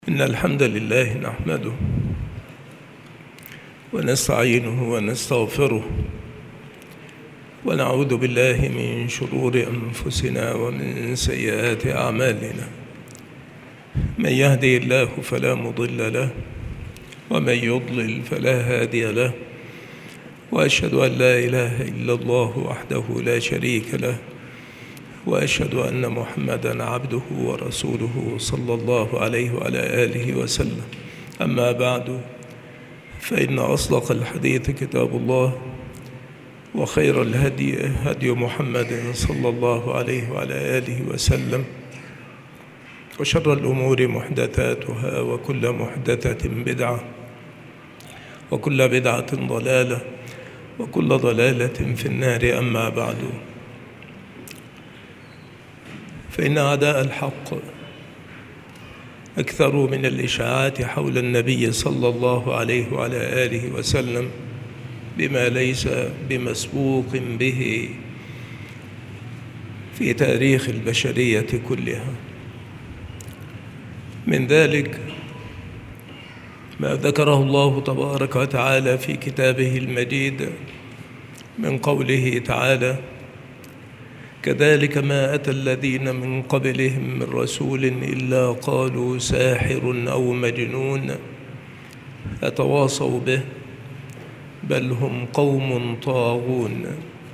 إن الحمد لله نحمده ونستعينه ونستغفره ونعوذ بالله من شرور أنفسنا ومن سيئات أعمالنا. من يهدي الله فلا مضل له ومن يضلل فلا هادي له، وأشهد أن لا إله إلا الله وحده لا شريك له، وأشهد أن محمدًا عبده ورسوله صلى الله عليه وعلى آله وسلم. أما بعد، فإن أصدق الحديث كتاب الله، وخير الهدي هدي محمد صلى الله عليه وعلى آله وسلم، وشر الأمور محدثاتها، وكل محدثة بدعة، وكل بدعة ضلالة، وكل ضلالة في النار. أما بعد، فإن أعداء الحق أكثروا من الإشاعات حول النبي صلى الله عليه وعلى آله وسلم بما ليس بمسبوق به في تاريخ البشرية كلها. من ذلك ما ذكره الله تبارك وتعالى في كتابه المجيد من قوله تعالى: كذلك ما أتى الذين من قبلهم من رسول إلا قالوا ساحر أو مجنون أتواصوا به بل هم قوم طاغون.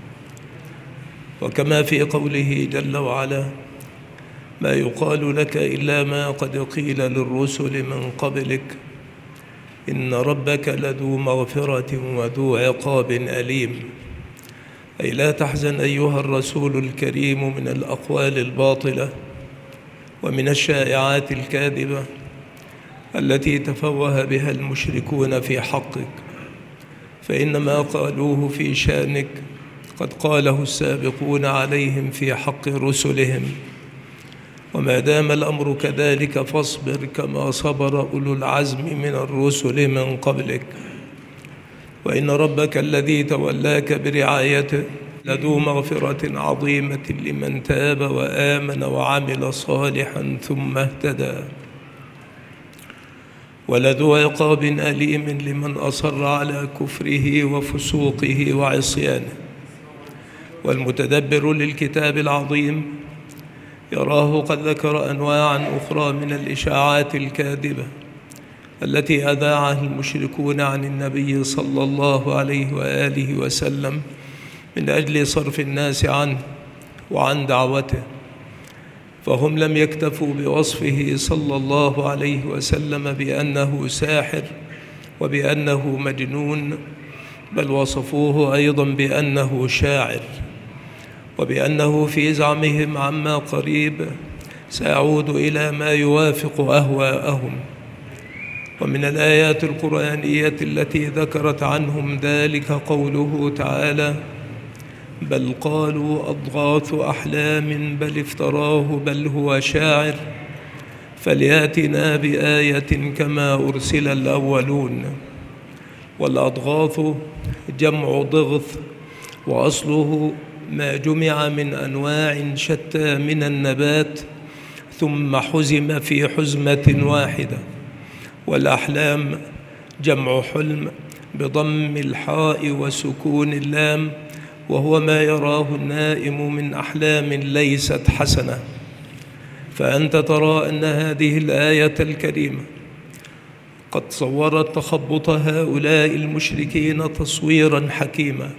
وكما في قوله جل وعلا: ما يقال لك إلا ما قد قيل للرسل من قبلك إن ربك لذو مغفرة وذو عقاب أليم. أي لا تحزن أيها الرسول الكريم من الأقوال الباطلة ومن الشائعات الكاذبة التي تفوه بها المشركون في حقك، فإن ما قالوه في شأنك قد قاله السابقون عليهم في حق رسلهم. وما دام الأمر كذلك فاصبر كما صبر أولو العزم من الرسل من قبلك، وإن ربك الذي تولاك برعايته لذو مغفرة عظيمة لمن تاب وآمن وعمل صالحا ثم اهتدى، ولذو عقاب أليم لمن أصر على كفره وفسوقه وعصيانه. والمتدبر للكتاب العظيم يراه قد ذكر أنواعا أخرى من الإشاعات الكاذبة التي أذاعها المشركون عن النبي صلى الله عليه وآله وسلم من أجل صرف الناس عنه وعن دعوته. فهم لم يكتفوا بوصفه صلى الله عليه وسلم بأنه ساحر وبأنه مجنون، بل وصفوه أيضا بأنه شاعر، وبأنه في زعمهم عما قريب سيعود إلى ما يوافق أهواءهم. ومن الآيات القرآنية التي ذكرت عنهم ذلك قوله تعالى: بل قالوا أضغاث أحلام بل افتراه بل هو شاعر فلياتنا بآية كما أرسل الأولون. والأضغاث جمع ضغث، وأصله ما جمع من أنواع شتى من النبات ثم حزم في حزمة واحدة. والأحلام جمع حلم بضم الحاء وسكون اللام، وهو ما يراه النائم من أحلام ليست حسنة. فأنت ترى أن هذه الآية الكريمة قد صورت تخبط هؤلاء المشركين تصويرا حكيما،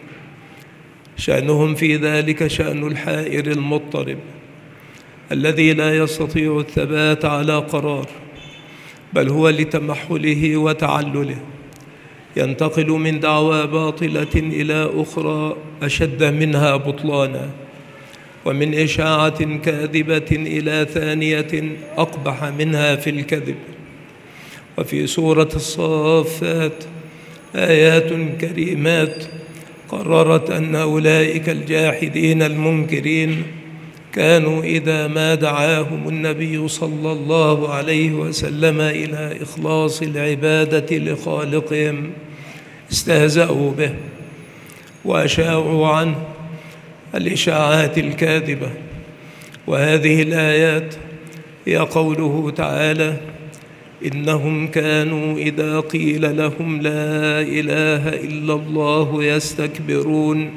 شأنهم في ذلك شأن الحائر المضطرب الذي لا يستطيع الثبات على قرار، بل هو لتمحله وتعلله ينتقل من دعوى باطلة إلى أخرى أشد منها بطلانا، ومن إشاعة كاذبة إلى ثانية أقبح منها في الكذب. وفي سورة الصافات آيات كريمات قررت أن أولئك الجاحدين المنكرين كانوا إذا ما دعاهم النبي صلى الله عليه وسلم إلى إخلاص العبادة لخالقهم استهزأوا به وأشاعوا عنه الإشاعات الكاذبة. وهذه الآيات هي قوله تعالى: إنهم كانوا إذا قيل لهم لا إله إلا الله يستكبرون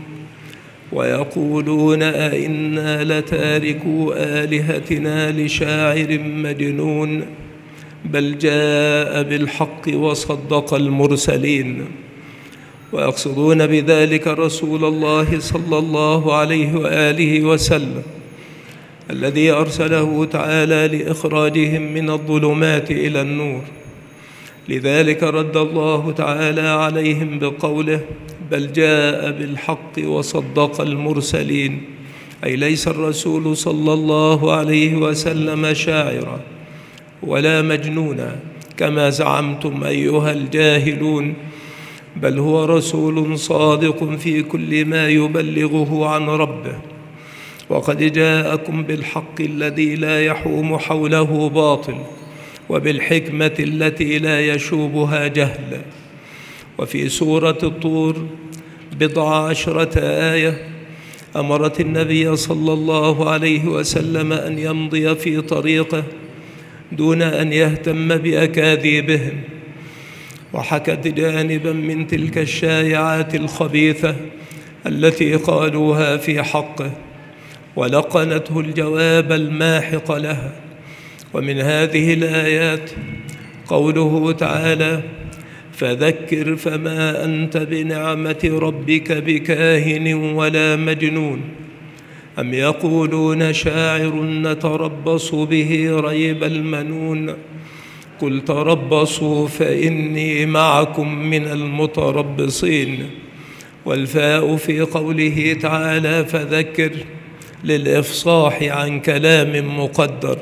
ويقولون أئنا لتاركو آلهتنا لشاعر مجنون بل جاء بالحق وصدق المرسلين. ويقصدون بذلك رسول الله صلى الله عليه وآله وسلم الذي أرسله تعالى لإخراجهم من الظلمات إلى النور. لذلك رد الله تعالى عليهم بقوله بل جاء بالحق وصدق المرسلين، أي ليس الرسول صلى الله عليه وسلم شاعرا ولا مجنونا كما زعمتم أيها الجاهلون، بل هو رسول صادق في كل ما يبلغه عن ربه، وقد جاءكم بالحق الذي لا يحوم حوله باطل وبالحكمة التي لا يشوبها جهل. وفي سورة الطور 19 آية أمرت النبي صلى الله عليه وسلم أن يمضي في طريقه دون أن يهتم بأكاذيبهم، وحكت جانبا من تلك الشائعات الخبيثة التي قالوها في حقه، ولقنته الجواب الماحق لها. ومن هذه الآيات قوله تعالى فذكر فما أنت بنعمة ربك بكاهن ولا مجنون أم يقولون شاعر نتربص به ريب المنون قل تربصوا فإني معكم من المتربصين. والفاء في قوله تعالى فذكر للإفصاح عن كلام مقدر.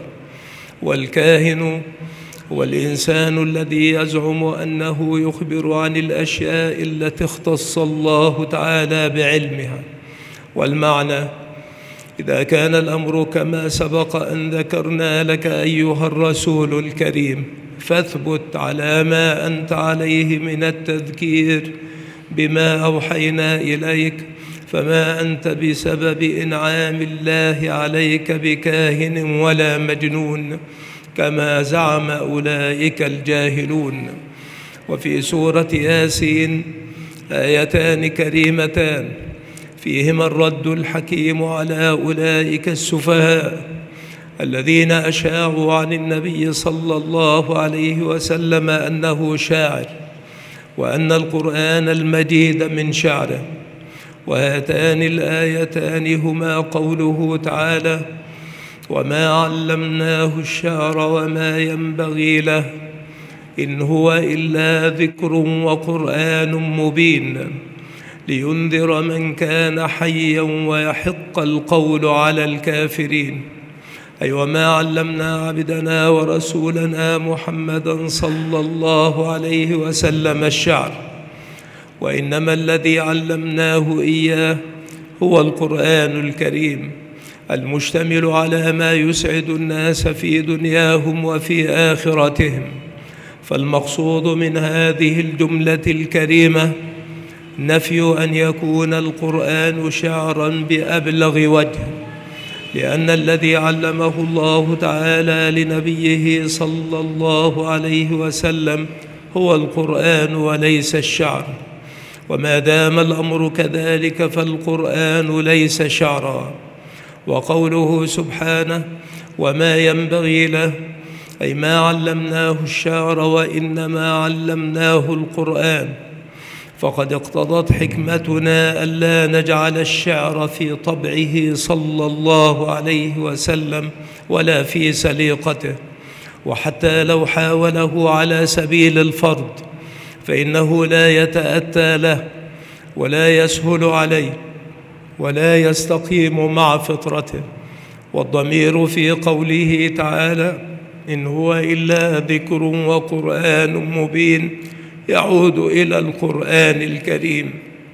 والكاهن هو الإنسان الذي يزعم أنه يخبر عن الأشياء التي اختص الله تعالى بعلمها. والمعنى إذا كان الأمر كما سبق أن ذكرنا لك أيها الرسول الكريم فاثبت على ما أنت عليه من التذكير بما أوحينا إليك، فما أنت بسبب إنعام الله عليك بكاهن ولا مجنون كما زعم أولئك الجاهلون. وفي سورة ياسين آيتان كريمتان فيهما الرد الحكيم على أولئك السفهاء الذين أشاعوا عن النبي صلى الله عليه وسلم أنه شاعر وأن القرآن المجيد من شعره. وهاتان الآيتان هما قوله تعالى وما علمناه الشعر وما ينبغي له إن هو إلا ذكر وقرآن مبين لينذر من كان حيا ويحق القول على الكافرين. أي وما علمنا عبدنا ورسولنا محمدا صلى الله عليه وسلم الشعر، وإنما الذي علمناه إياه هو القرآن الكريم المشتمل على ما يسعد الناس في دنياهم وفي آخرتهم. فالمقصود من هذه الجملة الكريمة نفي أن يكون القرآن شعرا بأبلغ وجه، لأن الذي علمه الله تعالى لنبيه صلى الله عليه وسلم هو القرآن وليس الشعر. وما دام الأمر كذلك فالقرآن ليس شعرا. وقوله سبحانه وما ينبغي له أي ما علمناه الشعر وإنما علمناه القرآن، فقد اقتضت حكمتنا ألا نجعل الشعر في طبعه صلى الله عليه وسلم ولا في سليقته، وحتى لو حاوله على سبيل الفرض فإنه لا يتأتى له ولا يسهل عليه ولا يستقيم مع فطرته. والضمير في قوله تعالى إن هو إلا ذكر وقرآن مبين يعود إلى القرآن الكريم.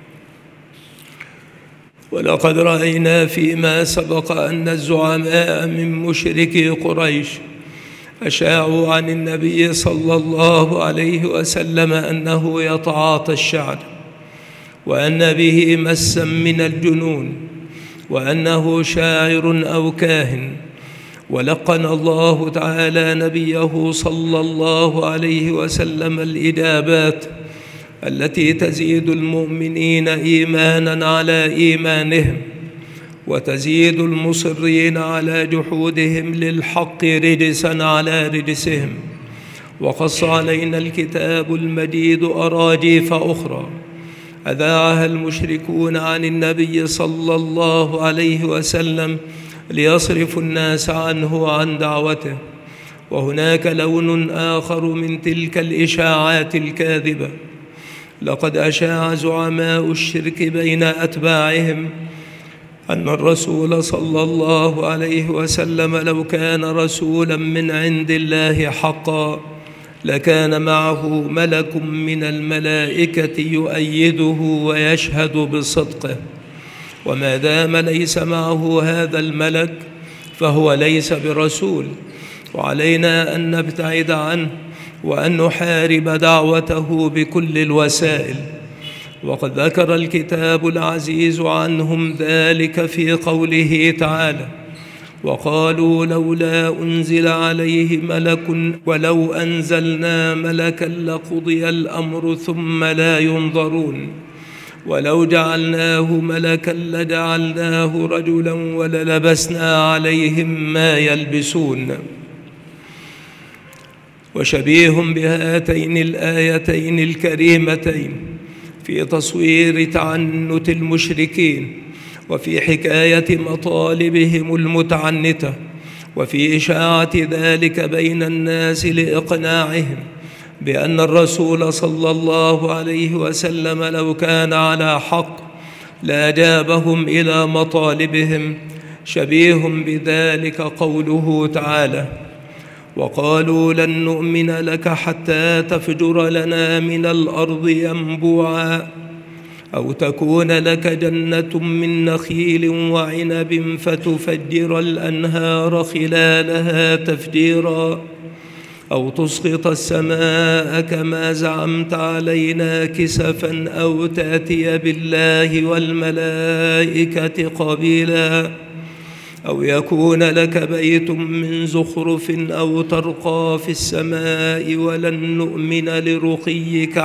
ولقد رأينا فيما سبق أن الزعماء من مشركي قريش أشاعوا عن النبي صلى الله عليه وسلم أنه يتعاطى الشعر، وأن به مسا من الجنون، وأنه شاعر أو كاهن، ولقن الله تعالى نبيه صلى الله عليه وسلم الإجابات التي تزيد المؤمنين إيمانا على إيمانهم، وتزيد المصرين على جحودهم للحق رجسا على رجسهم. وقص علينا الكتاب المجيد أراجيف أخرى أذاعها المشركون عن النبي صلى الله عليه وسلم ليصرفوا الناس عنه وعن دعوته. وهناك لون آخر من تلك الإشاعات الكاذبة. لقد أشاع زعماء الشرك بين أتباعهم أن الرسول صلى الله عليه وسلم لو كان رسولا من عند الله حقا لكان معه ملك من الملائكة يؤيده ويشهد بصدقه، وما دام ليس معه هذا الملك فهو ليس برسول، وعلينا أن نبتعد عنه وأن نحارب دعوته بكل الوسائل. وقد ذكر الكتاب العزيز عنهم ذلك في قوله تعالى: وقالوا لولا أنزل عليه ملك ولو أنزلنا ملكا لقضي الأمر ثم لا ينظرون ولو جعلناه ملكا لجعلناه رجلا وللبسنا عليهم ما يلبسون. وشبيه بهاتين الآيتين الكريمتين في تصوير تعنت المشركين، وفي حكاية مطالبهم المتعنتة، وفي إشاعة ذلك بين الناس لإقناعهم بأن الرسول صلى الله عليه وسلم لو كان على حق لأجابهم إلى مطالبهم. شبيه بذلك قوله تعالى: وقالوا لن نؤمن لك حتى تفجر لنا من الأرض ينبوعا أو تكون لك جنة من نخيل وعنب فتفجر الأنهار خلالها تفجيرا أو تسقط السماء كما زعمت علينا كسفا أو تأتي بالله والملائكة قبيلا أو يكون لك بيت من زخرف أو ترقى في السماء ولن نؤمن لرقيك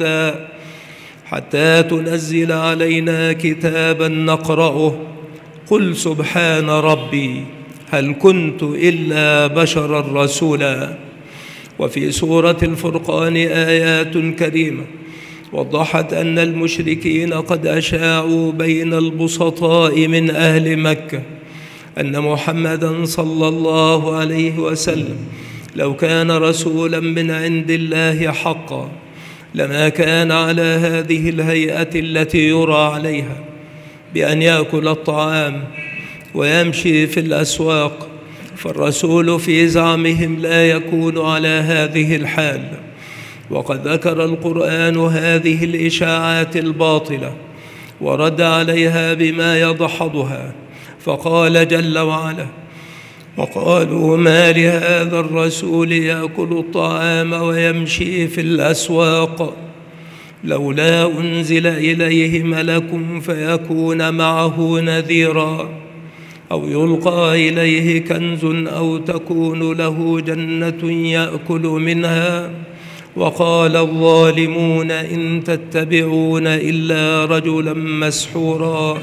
حتى تنزل علينا كتابا نقرأه قل سبحان ربي هل كنت إلا بشرا رسولا. وفي سورة الفرقان آيات كريمة وضحت أن المشركين قد أشاعوا بين البسطاء من أهل مكة أن محمدًا صلى الله عليه وسلم لو كان رسولا من عند الله حقا لما كان على هذه الهيئة التي يرى عليها، بأن يأكل الطعام ويمشي في الأسواق، فالرسول في زعمهم لا يكون على هذه الحال. وقد ذكر القرآن هذه الإشاعات الباطلة ورد عليها بما يدحضها، فقال جل وعلا: وقالوا ما لهذا الرسول يأكل الطعام ويمشي في الأسواق لولا أنزل إليه ملك فيكون معه نذيرا أو يلقى إليه كنز أو تكون له جنة يأكل منها وقال الظالمون إن تتبعون إلا رجلا مسحورا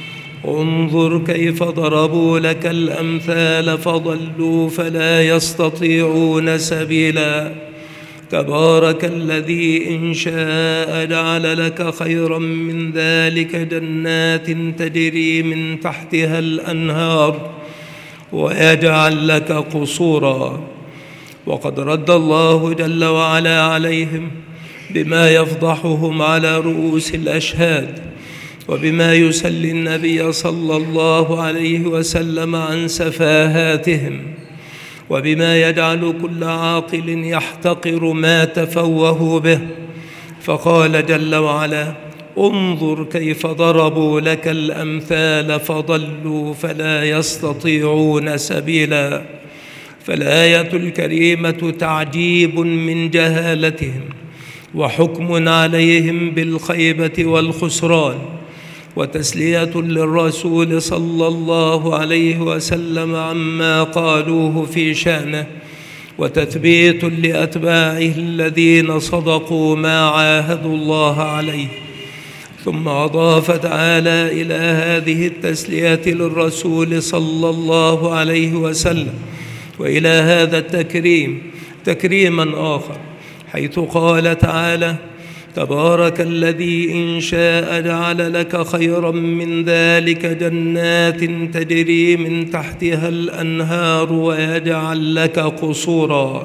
انظر كيف ضربوا لك الأمثال فضلوا فلا يستطيعون سبيلا تبارك الذي إن شاء جعل لك خيرا من ذلك جنات تجري من تحتها الأنهار ويجعل لك قصورا. وقد رد الله جل وعلا عليهم بما يفضحهم على رؤوس الأشهاد وبما يسلي النبي صلى الله عليه وسلم عن سفاهاتهم وبما يجعل كل عاقل يحتقر ما تفوهوا به. فقال جل وعلا: انظر كيف ضربوا لك الأمثال فضلوا فلا يستطيعون سبيلا. فالآية الكريمة تعجيب من جهالتهم وحكم عليهم بالخيبة والخسران، وتسلية للرسول صلى الله عليه وسلم عما قالوه في شأنه، وتثبيت لأتباعه الذين صدقوا ما عاهدوا الله عليه. ثم أضاف تعالى إلى هذه التسلية للرسول صلى الله عليه وسلم وإلى هذا التكريم تكريما آخر، حيث قال تعالى: تبارك الذي إن شاء جعل لك خيرا من ذلك جنات تجري من تحتها الأنهار ويجعل لك قصورا.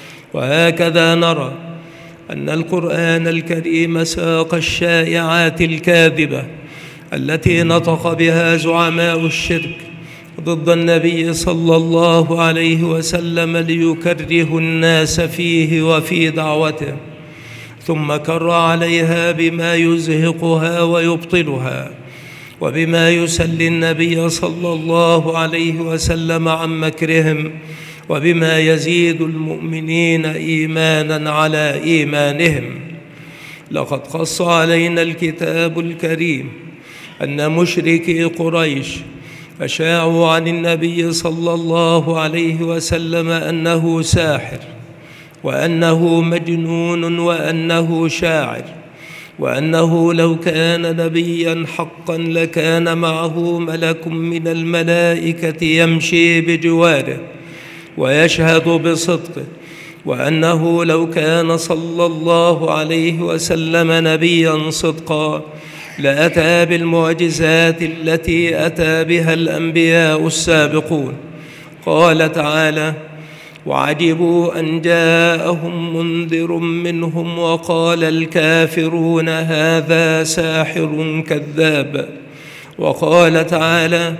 وهكذا نرى أن القرآن الكريم ساق الشائعات الكاذبة التي نطق بها زعماء الشرك ضد النبي صلى الله عليه وسلم ليكره الناس فيه وفي دعوته، ثم كر عليها بما يزهقها ويبطلها، وبما يسلي النبي صلى الله عليه وسلم عن مكرهم، وبما يزيد المؤمنين إيمانا على إيمانهم. لقد قص علينا الكتاب الكريم أن مشركي قريش أشاعوا عن النبي صلى الله عليه وسلم أنه ساحر، وأنه مجنون، وأنه شاعر، وأنه لو كان نبيا حقا لكان معه ملك من الملائكة يمشي بجواره ويشهد بصدقه، وأنه لو كان صلى الله عليه وسلم نبيا صدقا لأتى بالمعجزات التي أتى بها الأنبياء السابقون. قال تعالى: وعجبوا أن جاءهم منذر منهم وقال الكافرون هذا ساحر كذاب. وقال تعالى: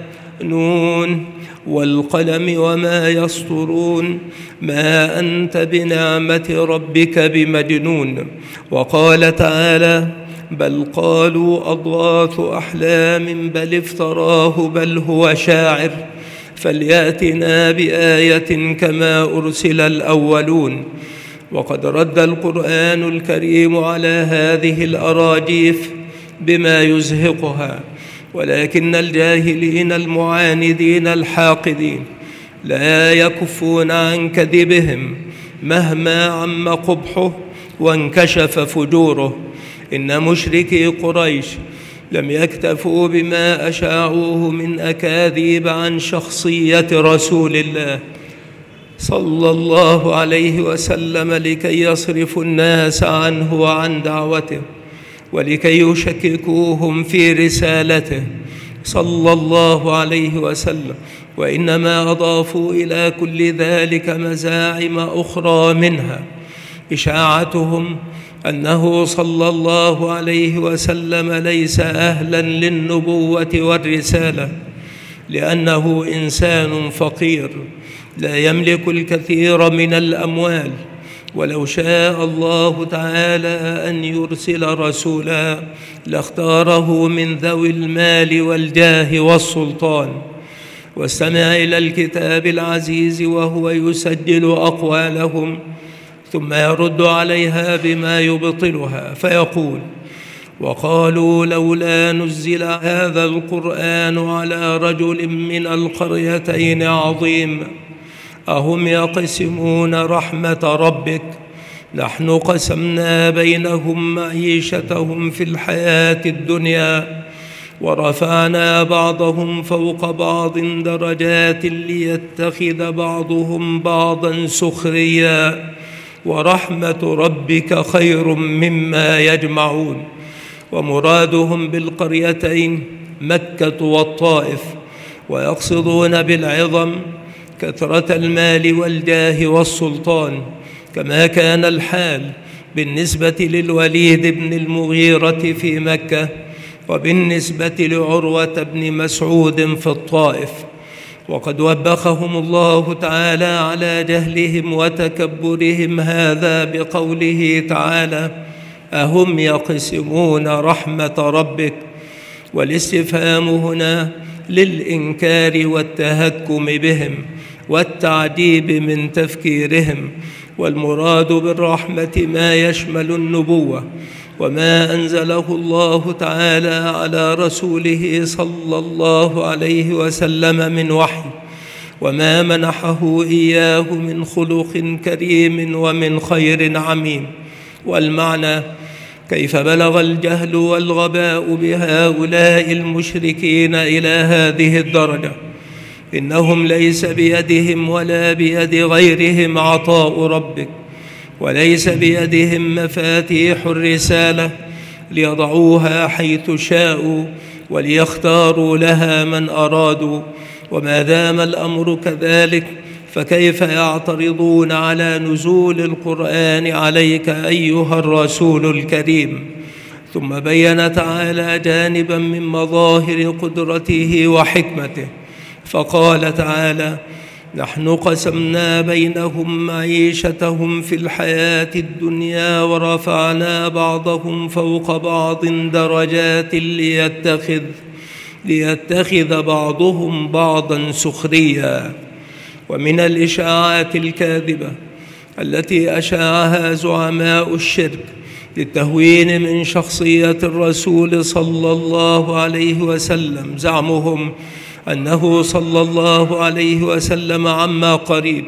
نون والقلم وما يسطرون ما أنت بنعمة ربك بمجنون. وقال تعالى: بل قالوا أضغاث أحلام بل افتراه بل هو شاعر فليأتنا بآية كما أرسل الأولون. وقد رد القرآن الكريم على هذه الأراجيف بما يزهقها، ولكن الجاهلين المعاندين الحاقدين لا يكفون عن كذبهم مهما عم قبحه وانكشف فجوره. إن مشركي قريش لم يكتفوا بما أشاعوه من أكاذيب عن شخصية رسول الله صلى الله عليه وسلم لكي يصرفوا الناس عنه وعن دعوته، ولكي يشككوهم في رسالته صلى الله عليه وسلم، وإنما أضافوا إلى كل ذلك مزاعم أخرى، منها إشاعتهم أنه صلى الله عليه وسلم ليس أهلا للنبوة والرسالة، لأنه إنسان فقير لا يملك الكثير من الأموال، ولو شاء الله تعالى أن يرسل رسولا لاختاره من ذوي المال والجاه والسلطان. واستمع إلى الكتاب العزيز وهو يسجل أقوالهم ثم يرد عليها بما يبطلها، فيقول: وقالوا لولا نزل هذا القرآن على رجل من القريتين عظيم أهم يقسمون رحمة ربك نحن قسمنا بينهم معيشتهم في الحياة الدنيا ورفعنا بعضهم فوق بعض درجات ليتخذ بعضهم بعضا سخريا ورحمة ربك خير مما يجمعون. ومرادهم بالقريتين مكة والطائف، ويقصدون بالعظم كثرة المال والجاه والسلطان، كما كان الحال بالنسبة للوليد بن المغيرة في مكة وبالنسبة لعروة بن مسعود في الطائف. وقد وبخهم الله تعالى على جهلهم وتكبرهم هذا بقوله تعالى: أهم يقسمون رحمة ربك. والاستفهام هنا للإنكار والتهكم بهم والتعجيب من تفكيرهم، والمراد بالرحمة ما يشمل النبوة وما أنزله الله تعالى على رسوله صلى الله عليه وسلم من وحي، وما منحه إياه من خلق كريم ومن خير عميم. والمعنى: كيف بلغ الجهل والغباء بهؤلاء المشركين إلى هذه الدرجة؟ إنهم ليس بيدهم ولا بيد غيرهم عطاء ربك، وليس بيدهم مفاتيح الرسالة ليضعوها حيث شاءوا وليختاروا لها من أرادوا. وما دام الأمر كذلك فكيف يعترضون على نزول القرآن عليك أيها الرسول الكريم؟ ثم بين تعالى جانبا من مظاهر قدرته وحكمته، فقال تعالى: نحن قسمنا بينهم معيشتهم في الحياة الدنيا ورفعنا بعضهم فوق بعض درجات ليتخذ بعضهم بعضا سخريا. ومن الإشاعات الكاذبة التي أشاعها زعماء الشرك للتهوين من شخصية الرسول صلى الله عليه وسلم زعمهم أنه صلى الله عليه وسلم عما قريب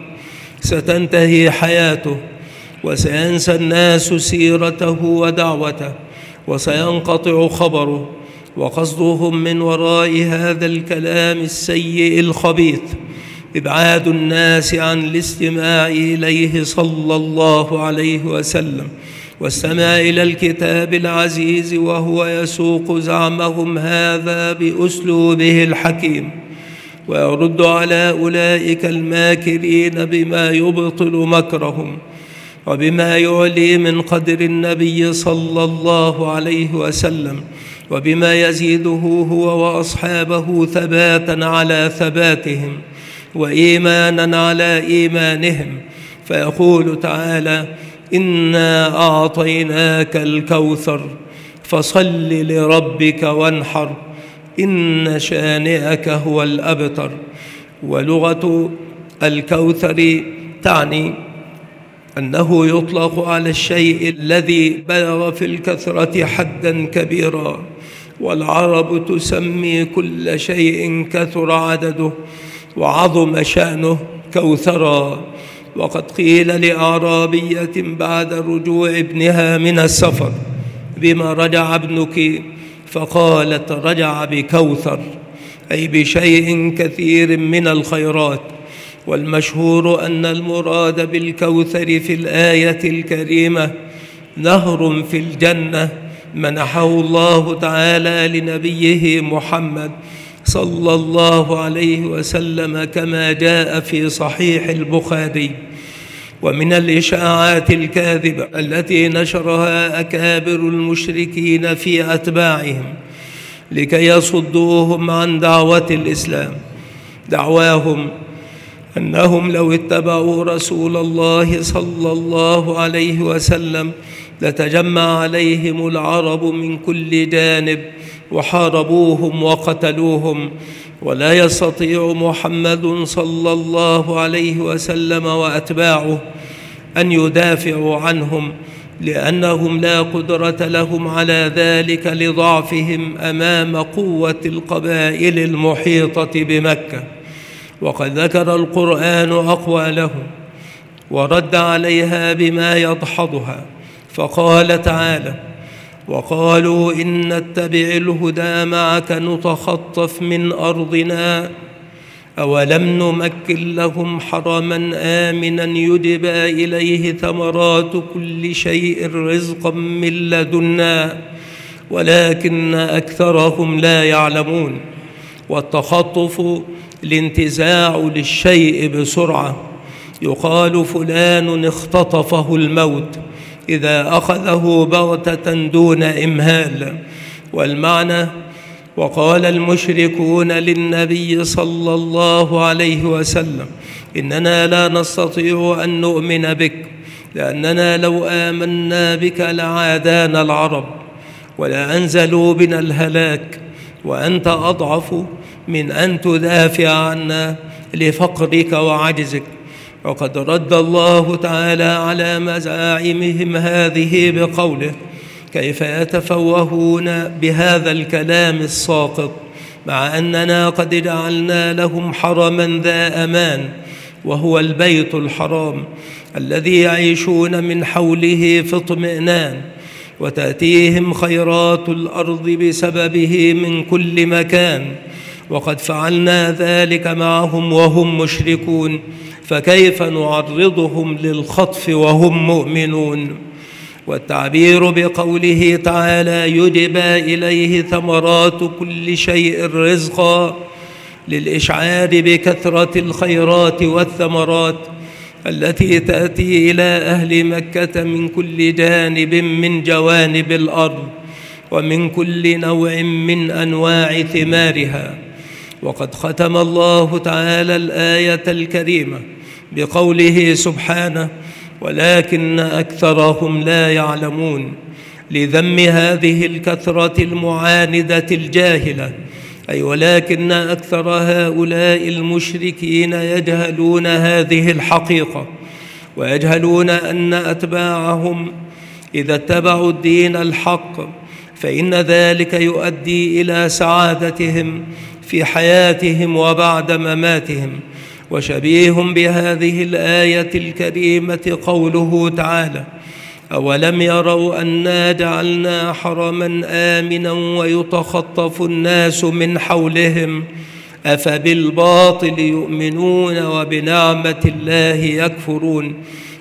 ستنتهي حياته، وسينسى الناس سيرته ودعوته، وسينقطع خبره. وقصدهم من وراء هذا الكلام السيء الخبيث إبعاد الناس عن الاستماع إليه صلى الله عليه وسلم واستمع إلى الكتاب العزيز، وهو يسوق زعمهم هذا بأسلوبه الحكيم، ويرد على أولئك الماكرين بما يبطل مكرهم، وبما يعلي من قدر النبي صلى الله عليه وسلم، وبما يزيده هو وأصحابه ثباتا على ثباتهم وإيمانا على إيمانهم. فيقول تعالى: إنا أعطيناك الكوثر فصل لربك وانحر إن شانئك هو الأبتر. ولغة الكوثر تعني أنه يطلق على الشيء الذي بلغ في الكثرة حدا كبيرا، والعرب تسمي كل شيء كثر عدده وعظم شأنه كوثرا. وقد قيل لأعرابية بعد رجوع ابنها من السفر: بما رجع ابنك؟ فقالت: رجع بكوثر، أي بشيء كثير من الخيرات. والمشهور أن المراد بالكوثر في الآية الكريمة نهر في الجنة منحه الله تعالى لنبيه محمد صلى الله عليه وسلم كما جاء في صحيح البخاري. ومن الإشاعات الكاذبة التي نشرها أكابر المشركين في أتباعهم لكي يصدوهم عن دعوة الإسلام دعواهم أنهم لو اتبعوا رسول الله صلى الله عليه وسلم لتجمع عليهم العرب من كل جانب وحاربوهم وقتلوهم، ولا يستطيع محمد صلى الله عليه وسلم وأتباعه أن يدافعوا عنهم، لأنهم لا قدرة لهم على ذلك لضعفهم أمام قوة القبائل المحيطة بمكة. وقد ذكر القرآن أقوالهم ورد عليها بما يدحضها، فقال تعالى: وقالوا إن نتبع الهدى معك نتخطف من أرضنا أولم نمكن لهم حرما آمنا يجبى إليه ثمرات كل شيء رزقا من لدنا ولكن أكثرهم لا يعلمون. والتخطف الانتزاع للشيء بسرعة، يقال فلان اختطفه الموت إذا أخذه بغتة دون إمهال. والمعنى: وقال المشركون للنبي صلى الله عليه وسلم: إننا لا نستطيع أن نؤمن بك، لأننا لو آمنا بك لعادانا العرب ولا أنزلوا بنا الهلاك، وأنت أضعف من أن تدافع عنا لفقرك وعجزك. وقد رد الله تعالى على مزاعمهم هذه بقوله: كيف يتفوهون بهذا الكلام الساقط مع أننا قد جعلنا لهم حرما ذا أمان، وهو البيت الحرام الذي يعيشون من حوله في اطمئنان، وتأتيهم خيرات الأرض بسببه من كل مكان، وقد فعلنا ذلك معهم وهم مشركون، فكيف نعرضهم للخطف وهم مؤمنون؟ والتعبير بقوله تعالى يجبى إليه ثمرات كل شيء رزقا للإشعار بكثرة الخيرات والثمرات التي تأتي إلى أهل مكة من كل جانب من جوانب الأرض ومن كل نوع من أنواع ثمارها. وقد ختم الله تعالى الآية الكريمة بقوله سبحانه ولكن أكثرهم لا يعلمون، لذم هذه الكثرة المعاندة الجاهلة، أي ولكن أكثر هؤلاء المشركين يجهلون هذه الحقيقة، ويجهلون أن أتباعهم إذا اتبعوا الدين الحق فإن ذلك يؤدي إلى سعادتهم في حياتهم وبعد مماتهم. وشبيه بهذه الآية الكريمة قوله تعالى أولم يروا أنا جعلنا حرما آمنا ويتخطف الناس من حولهم أفبالباطل يؤمنون وبنعمة الله يكفرون.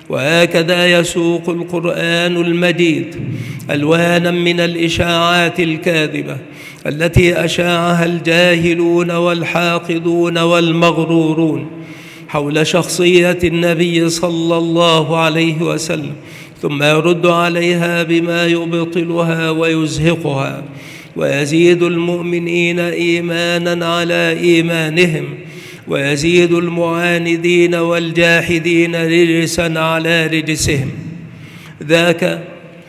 وهكذا يسوق القرآن المجيد ألوانا من الإشاعات الكاذبة التي أشاعها الجاهلون والحاقدون والمغرورون حول شخصية النبي صلى الله عليه وسلم، ثم يرد عليها بما يبطلها ويزهقها، ويزيد المؤمنين إيمانا على إيمانهم، ويزيد المعاندين والجاحدين رجسا على رجسهم. ذاك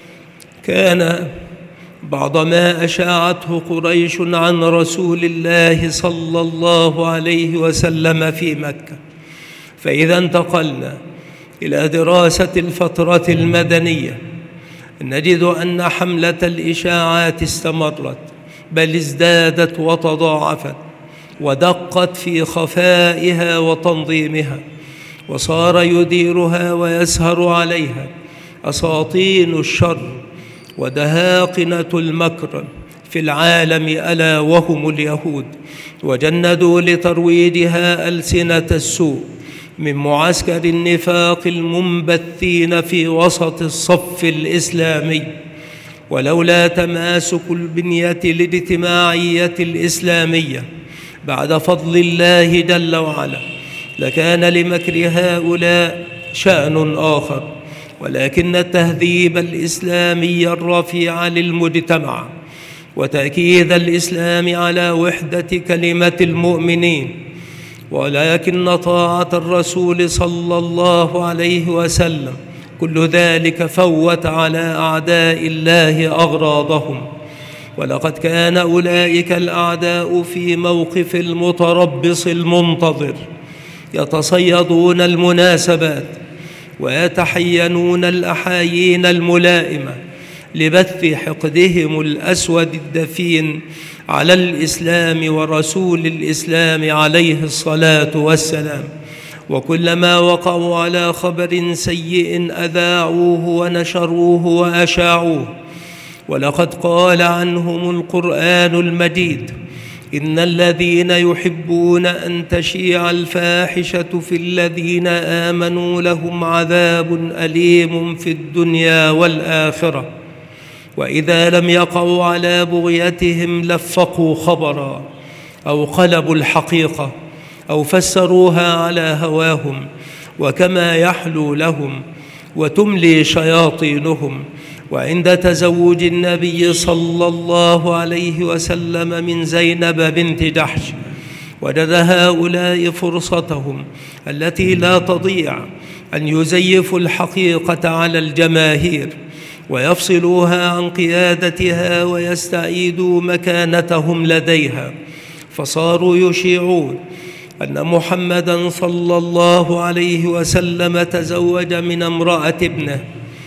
كان بعض ما أشاعته قريش عن رسول الله صلى الله عليه وسلم في مكة. فإذا انتقلنا إلى دراسة الفترة المدنية نجد أن حملة الإشاعات استمرت، بل ازدادت وتضاعفت ودقت في خفائها وتنظيمها، وصار يديرها ويسهر عليها أساطين الشر ودهاقنة المكر في العالم ألا وهم اليهود، وجندوا لترويجها ألسنة السوء من معسكر النفاق المنبثين في وسط الصف الإسلامي. ولولا تماسك البنية الاجتماعية الإسلامية بعد فضل الله جل وعلا لكان لمكر هؤلاء شأن آخر، ولكن التهذيب الإسلامي الرفيع للمجتمع وتأكيد الإسلام على وحدة كلمة المؤمنين، ولكن طاعة الرسول صلى الله عليه وسلم كل ذلك فوت على أعداء الله أغراضهم. ولقد كان أولئك الأعداء في موقف المتربص المنتظر يتصيدون المناسبات ويتحينون الأحايين الملائمة لبث حقدهم الأسود الدفين على الإسلام ورسول الإسلام عليه الصلاة والسلام. وكلما وقعوا على خبر سيء أذاعوه ونشروه وأشاعوه. ولقد قال عنهم القرآن المجيد إن الذين يحبون أن تشيع الفاحشة في الذين آمنوا لهم عذاب أليم في الدنيا والآخرة. وإذا لم يقعوا على بغيتهم لفقوا خبرا أو قلبوا الحقيقة أو فسروها على هواهم وكما يحلو لهم وتملي شياطينهم. وعند تزوج النبي صلى الله عليه وسلم من زينب بنت جحش وجد هؤلاء فرصتهم التي لا تضيع أن يزيفوا الحقيقة على الجماهير ويفصلوها عن قيادتها ويستعيدوا مكانتهم لديها، فصاروا يشيعون أن محمدًا صلى الله عليه وسلم تزوج من امرأة ابنه،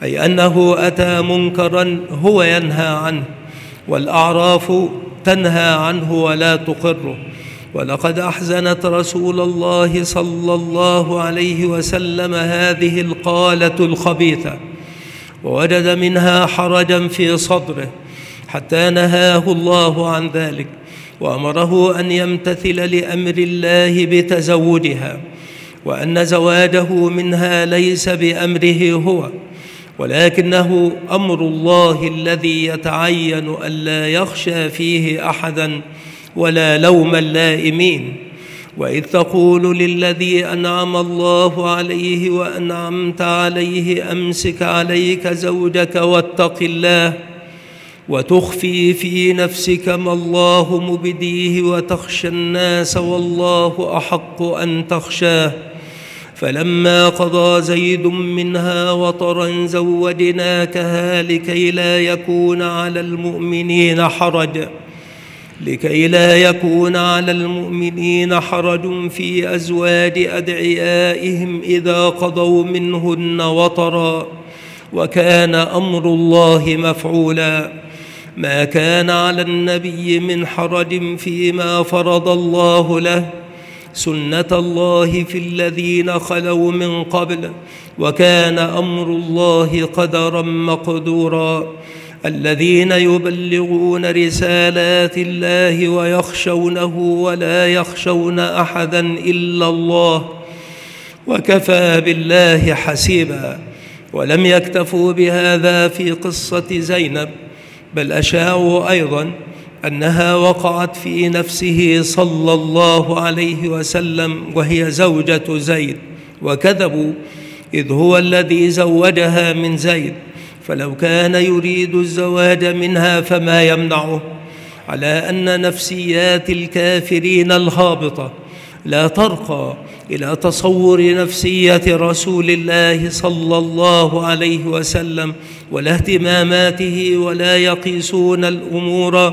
أي أنه أتى منكرا هو ينهى عنه، والأعراف تنهى عنه ولا تقره. ولقد أحزنت رسول الله صلى الله عليه وسلم هذه القالة الخبيثة، ووجد منها حرجا في صدره، حتى نهاه الله عن ذلك، وأمره أن يمتثل لأمر الله بتزوجها، وأن زواجه منها ليس بأمره هو، ولكنه أمر الله الذي يتعين ألا يخشى فيه أحدا ولا لوم اللائمين. وإذ تقول للذي أنعم الله عليه وأنعمت عليه أمسك عليك زوجك واتق الله، وتخفي في نفسك ما الله مبديه وتخشى الناس والله أحق أن تخشاه. فلما قضى زيد منها وطرا زوجناكها لكي لا يكون على المؤمنين حرج في أزواج أدعيائهم إذا قضوا منهن وطرا، وكان أمر الله مفعولا. ما كان على النبي من حرج فيما فرض الله له، سنة الله في الذين خلوا من قبل، وكان أمر الله قدرا مقدورا. الذين يبلغون رسالات الله ويخشونه ولا يخشون أحدا إلا الله، وكفى بالله حسيبا. ولم يكتفوا بهذا في قصة زينب، بل أشاعوا أيضا أنها وقعت في نفسه صلى الله عليه وسلم وهي زوجة زيد، وكذبوا، إذ هو الذي زوجها من زيد، فلو كان يريد الزواج منها فما يمنعه، على أن نفسيات الكافرين الهابطة لا ترقى إلى تصور نفسية رسول الله صلى الله عليه وسلم ولا اهتماماته، ولا يقيسون الأمور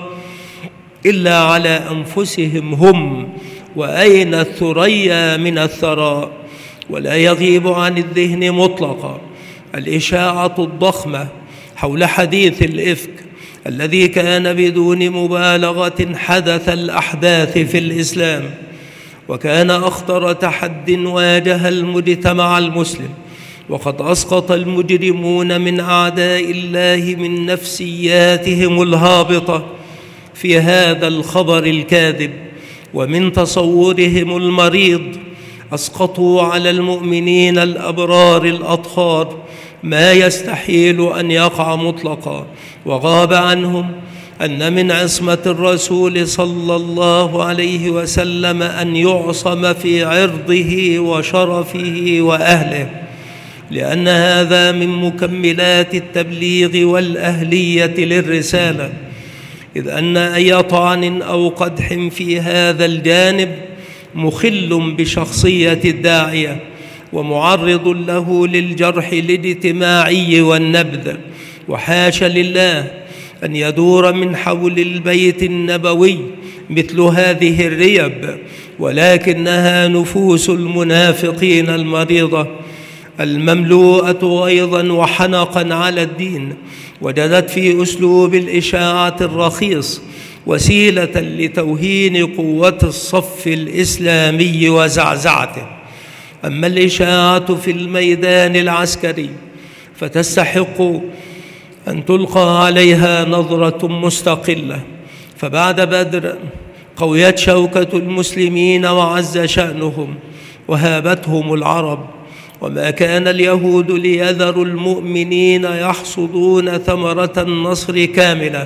إلا على أنفسهم هم، وأين الثريا من الثراء. ولا يغيب عن الذهن مطلقا الإشاعة الضخمة حول حديث الإفك الذي كان بدون مبالغة حدث الأحداث في الإسلام، وكان أخطر تحد واجه المجتمع المسلم، وقد أسقط المجرمون من أعداء الله من نفسياتهم الهابطة في هذا الخبر الكاذب، ومن تصورهم المريض أسقطوا على المؤمنين الأبرار الأطهار ما يستحيل أن يقع مطلقا. وغاب عنهم أن من عصمة الرسول صلى الله عليه وسلم أن يعصم في عرضه وشرفه وأهله، لأن هذا من مكملات التبليغ والأهلية للرسالة، إذ أن أي طعن أو قدح في هذا الجانب مخل بشخصية الداعية، ومعرض له للجرح الاجتماعي والنبذ. وحاش لله أن يدور من حول البيت النبوي مثل هذه الريب، ولكنها نفوس المنافقين المريضة المملوءة غيظا وحنقا على الدين، وجدت في أسلوب الإشاعة الرخيص وسيلة لتوهين قوة الصف الإسلامي وزعزعته. أما الإشاعة في الميدان العسكري فتستحق أن تلقى عليها نظرة مستقلة. فبعد بدر قويت شوكة المسلمين وعز شأنهم وهابتهم العرب، وما كان اليهود ليذروا المؤمنين يحصدون ثمرة النصر كاملة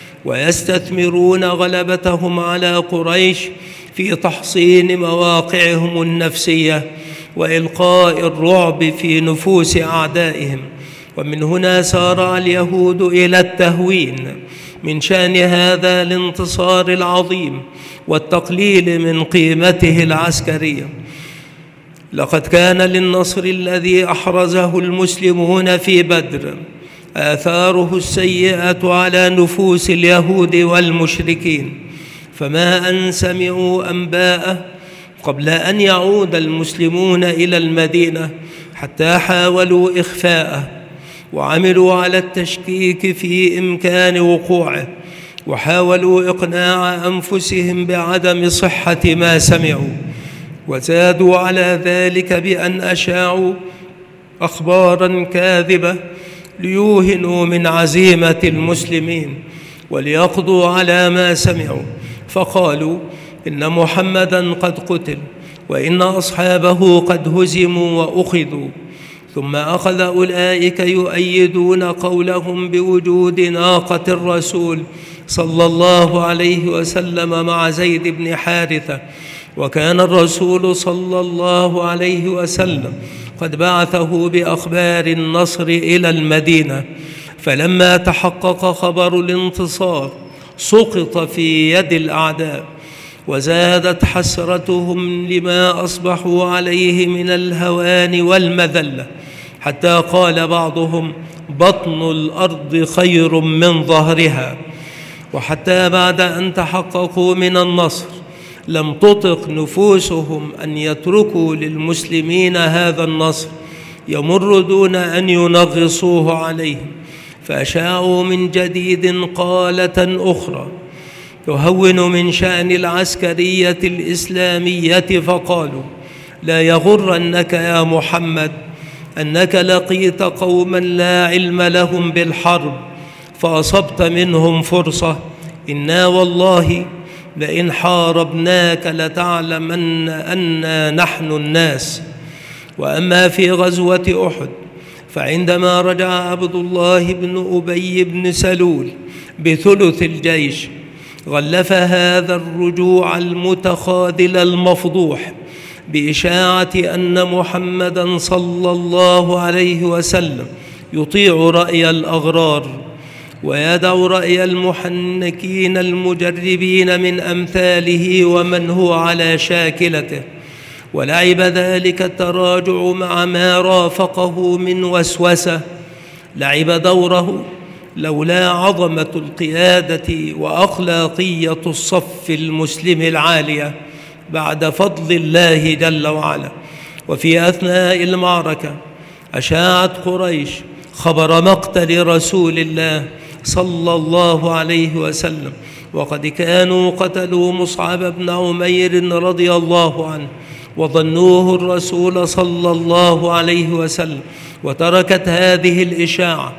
ويستثمرون غلبتهم على قريش في تحصين مواقعهم النفسية وإلقاء الرعب في نفوس أعدائهم. ومن هنا سارع اليهود إلى التهوين من شأن هذا الانتصار العظيم والتقليل من قيمته العسكرية. لقد كان للنصر الذي أحرزه المسلمون في بدر آثاره السيئة على نفوس اليهود والمشركين، فما أن سمعوا أنباءه قبل أن يعود المسلمون إلى المدينة حتى حاولوا إخفاءه، وعملوا على التشكيك في إمكان وقوعه، وحاولوا إقناع أنفسهم بعدم صحة ما سمعوا، وزادوا على ذلك بأن أشاعوا أخباراً كاذبة ليوهنوا من عزيمة المسلمين وليقضوا على ما سمعوا، فقالوا إن محمداً قد قتل وإن أصحابه قد هزموا وأخذوا. ثم أخذ أولئك يؤيدون قولهم بوجود ناقة الرسول صلى الله عليه وسلم مع زيد بن حارثة، وكان الرسول صلى الله عليه وسلم قد بعثه بأخبار النصر إلى المدينة، فلما تحقق خبر الانتصار سقط في يد الأعداء، وزادت حسرتهم لما أصبحوا عليه من الهوان والمذلة، حتى قال بعضهم: بطن الأرض خير من ظهرها. وحتى بعد أن تحققوا من النصر لم تطق نفوسهم أن يتركوا للمسلمين هذا النصر يمر دون أن ينغصوه عليهم، فأشاعوا من جديد قالة أخرى تهون من شأن العسكرية الإسلامية، فقالوا: لا يغرنك يا محمد أنك لقيت قوما لا علم لهم بالحرب فأصبت منهم فرصة، إنا والله لئن حاربناك لتعلمن أنا نحن الناس. وأما في غزوة أحد فعندما رجع عبد الله بن أبي بن سلول بثلث الجيش غلف هذا الرجوع المتخاذل المفضوح بإشاعة أن محمدًا صلى الله عليه وسلم يطيع رأي الأغرار ويدع رأي المحنكين المجربين من أمثاله ومن هو على شاكلته، ولعب ذلك التراجع مع ما رافقه من وسوسة لعب دوره لولا عظمة القيادة وأخلاقية الصف المسلم العالية بعد فضل الله جل وعلا. وفي أثناء المعركة أشاعت قريش خبر مقتل رسول الله صلى الله عليه وسلم، وقد كانوا قتلوا مصعب بن عمير رضي الله عنه وظنوه الرسول صلى الله عليه وسلم، وتركت هذه الإشاعة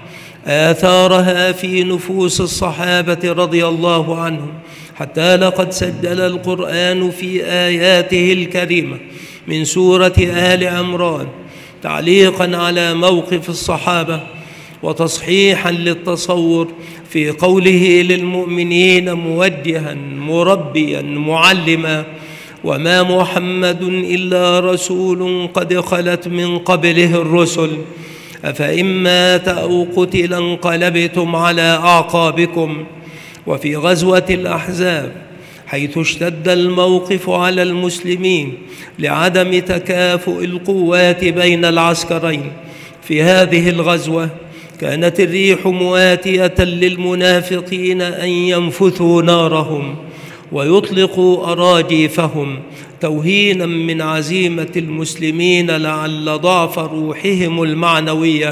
آثارها في نفوس الصحابة رضي الله عنهم، حتى لقد سجل القرآن في آياته الكريمة من سورة آل عمران تعليقا على موقف الصحابة وتصحيحا للتصور في قوله للمؤمنين موجها مربيا معلما: وما محمد إلا رسول قد خلت من قبله الرسل أفإن مات أو قتل انقلبتم على أعقابكم. وفي غزوة الأحزاب حيث اشتد الموقف على المسلمين لعدم تكافؤ القوات بين العسكرين، في هذه الغزوة كانت الريح مواتية للمنافقين أن ينفثوا نارهم ويطلقوا أراجيفهم توهينا من عزيمة المسلمين، لعل ضعف روحهم المعنوية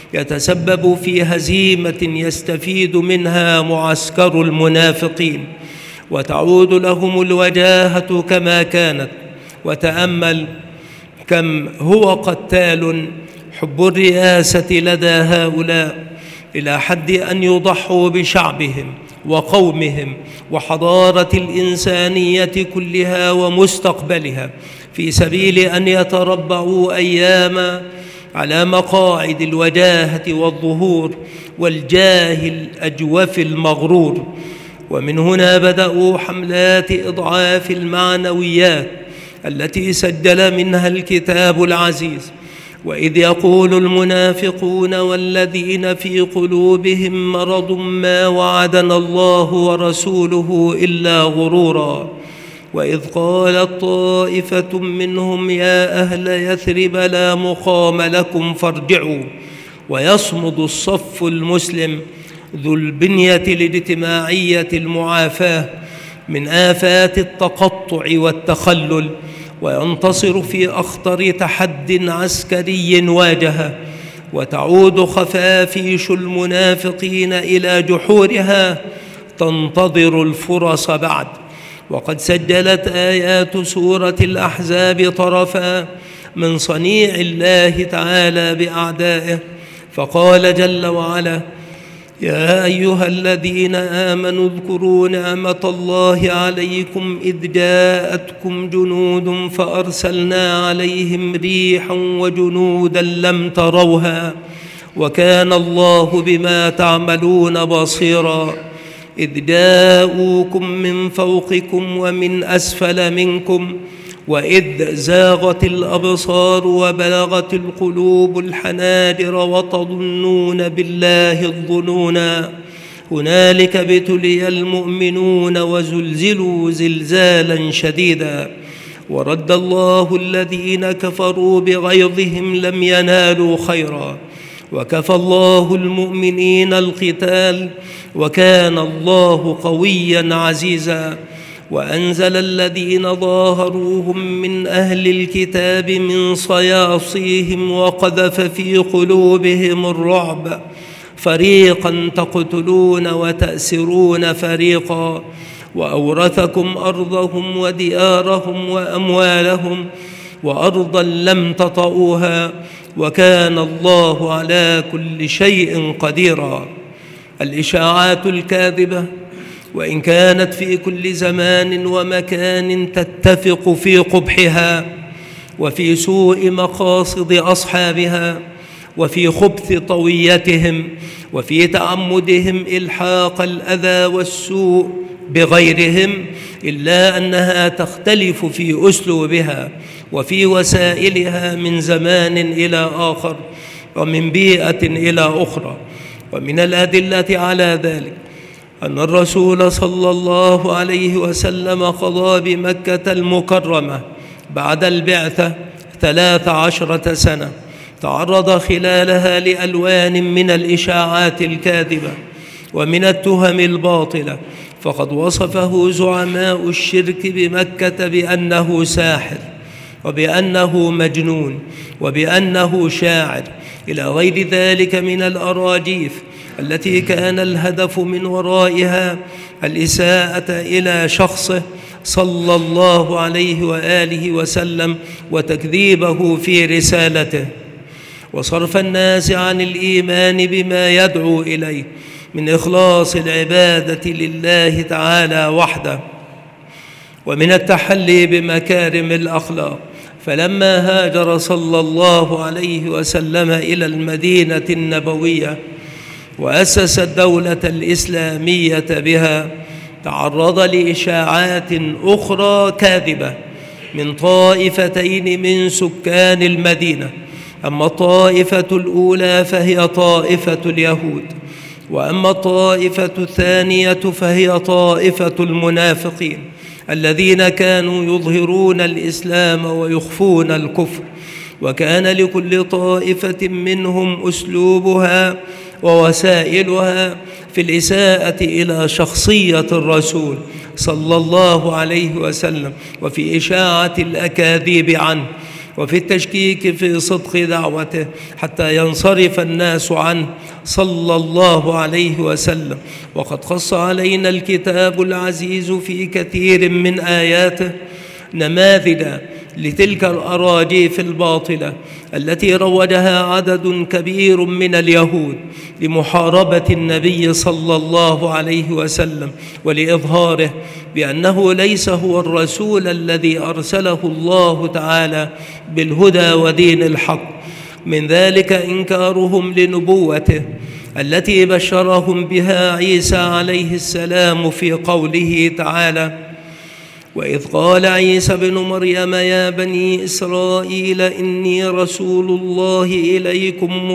يتسبب في هزيمة يستفيد منها معسكر المنافقين وتعود لهم الوجاهة كما كانت. وتأمل كم هو قتال حب الرئاسة لدى هؤلاء إلى حد أن يضحوا بشعبهم وقومهم وحضارة الإنسانية كلها ومستقبلها في سبيل أن يتربعوا أياما على مقاعد الوجاهة والظهور والجاه الأجوف المغرور. ومن هنا بدأوا حملات إضعاف المعنويات التي سجل منها الكتاب العزيز: وإذ يقول المنافقون والذين في قلوبهم مرض ما وعدنا الله ورسوله إلا غرورا، وإذ قالت طائفة منهم يا أهل يثرب لا مقام لكم فارجعوا، ويصمد الصف المسلم ذو البنية الاجتماعية المعافاة من آفات التقطع والتخلل، وينتصر في أخطر تحد عسكري واجهه، وتعود خفافيش المنافقين إلى جحورها تنتظر الفرص بعد. وقد سجلت آيات سورة الأحزاب طرفا من صنيع الله تعالى بأعدائه، فقال جل وعلا: يا أيها الذين آمنوا اذكروا نعمة الله عليكم إذ جاءتكم جنود فأرسلنا عليهم ريحا وجنودا لم تروها وكان الله بما تعملون بصيرا إذ جاءوكم من فوقكم ومن أسفل منكم وإذ زاغت الأبصار وبلغت القلوب الحناجر وتظنون بالله الظنونا هنالك ابتلي المؤمنون وزلزلوا زلزالا شديدا ورد الله الذين كفروا بغيظهم لم ينالوا خيرا وكفى الله المؤمنين القتال وكان الله قويا عزيزا وأنزل الذين ظاهروهم من أهل الكتاب من صياصيهم وقذف في قلوبهم الرعب فريقا تقتلون وتأسرون فريقا وأورثكم أرضهم وديارهم وأموالهم وأرضا لم تطئوها وكان الله على كل شيء قديرا. الإشاعات الكاذبة وإن كانت في كل زمان ومكان تتفق في قبحها وفي سوء مقاصد أصحابها وفي خبث طويتهم وفي تعمدهم إلحاق الأذى والسوء بغيرهم، إلا أنها تختلف في أسلوبها وفي وسائلها من زمان إلى آخر ومن بيئة إلى أخرى. ومن الأدلة على ذلك أن الرسول صلى الله عليه وسلم قضى بمكة المكرمة بعد البعثة 13 سنة تعرض خلالها لألوان من الإشاعات الكاذبة ومن التهم الباطلة، فقد وصفه زعماء الشرك بمكة بأنه ساحر وبأنه مجنون وبأنه شاعر إلى غير ذلك من الأراجيف التي كان الهدف من ورائها الإساءة إلى شخصه صلى الله عليه وآله وسلم وتكذيبه في رسالته وصرف الناس عن الإيمان بما يدعو إليه من إخلاص العبادة لله تعالى وحده ومن التحلي بمكارم الأخلاق. فلما هاجر صلى الله عليه وسلم إلى المدينة النبوية وأسس الدولة الإسلامية بها تعرض لإشاعات أخرى كاذبة من طائفتين من سكان المدينة. أما الطائفة الأولى فهي طائفة اليهود، وأما الطائفة الثانية فهي طائفة المنافقين الذين كانوا يظهرون الإسلام ويخفون الكفر، وكان لكل طائفة منهم أسلوبها ووسائلها في الإساءة إلى شخصية الرسول صلى الله عليه وسلم وفي إشاعة الأكاذيب عنه وفي التشكيك في صدق دعوته حتى ينصرف الناس عنه صلى الله عليه وسلم. وقد قص علينا الكتاب العزيز في كثير من آياته نماذج لتلك الأراجيف الباطلة التي روجها عدد كبير من اليهود لمحاربة النبي صلى الله عليه وسلم ولإظهاره بأنه ليس هو الرسول الذي أرسله الله تعالى بالهدى ودين الحق. من ذلك إنكارهم لنبوته التي بشرهم بها عيسى عليه السلام في قوله تعالى: وإذ قال عيسى بن مريم يا بني إسرائيل إني رسول الله إليكم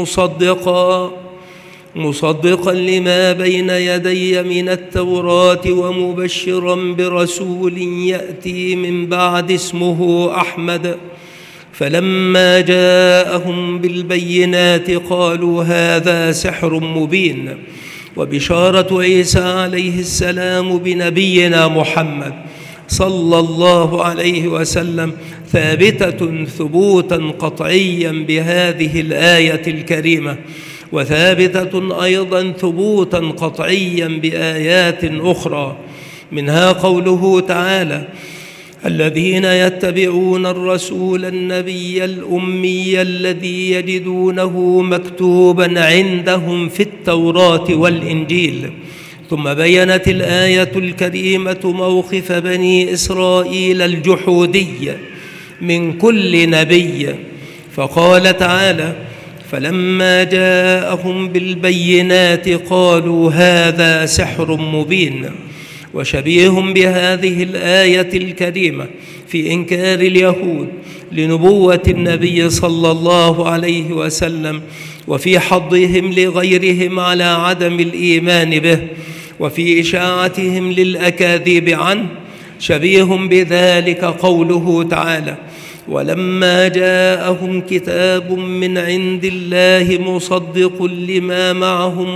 مصدقا لما بين يدي من التوراة ومبشرا برسول يأتي من بعد اسمه أحمد. فلما جاءهم بالبينات قالوا هذا سحر مبين. وبشارة عيسى عليه السلام بنبينا محمد صلى الله عليه وسلم ثابتة ثبوتا قطعيا بهذه الآية الكريمة، وثابتة أيضا ثبوتا قطعيا بآيات أخرى، منها قوله تعالى: الذين يتبعون الرسول النبي الأمي الذي يجدونه مكتوبا عندهم في التوراة والإنجيل. ثم بينت الآية الكريمة موقف بني إسرائيل الجحودي من كل نبي، فقال تعالى: فلما جاءهم بالبينات قالوا هذا سحر مبين. وشبيه بهذه الآية الكريمة في إنكار اليهود لنبوة النبي صلى الله عليه وسلم، وفي حضهم لغيرهم على عدم الإيمان به، وفي إشاعتهم للأكاذيب عنه، شبيه بذلك قوله تعالى: ولما جاءهم كتاب من عند الله مصدق لما معهم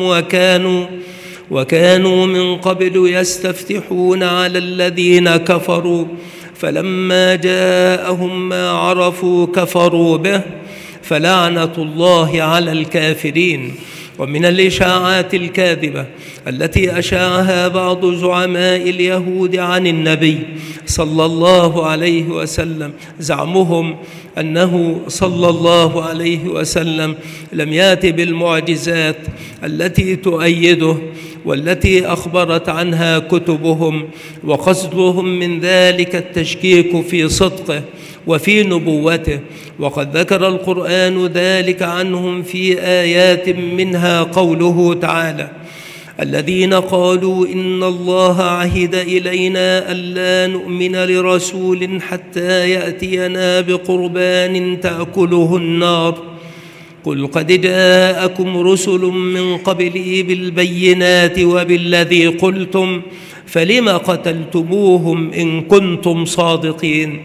وكانوا من قبل يستفتحون على الذين كفروا فلما جاءهم ما عرفوا كفروا به فلعنة الله على الكافرين. ومن الإشاعات الكاذبة التي أشاعها بعض زعماء اليهود عن النبي صلى الله عليه وسلم زعمهم أنه صلى الله عليه وسلم لم يأت بالمعجزات التي تؤيده والتي أخبرت عنها كتبهم، وقصدهم من ذلك التشكيك في صدقه وفي نبوته، وقد ذكر القرآن ذلك عنهم في آيات منها قوله تعالى: الذين قالوا إن الله عهد إلينا ألا نؤمن لرسول حتى يأتينا بقربان تأكله النار قل قد جاءكم رسل من قبلي بالبينات وبالذي قلتم فلم قتلتموهم إن كنتم صادقين.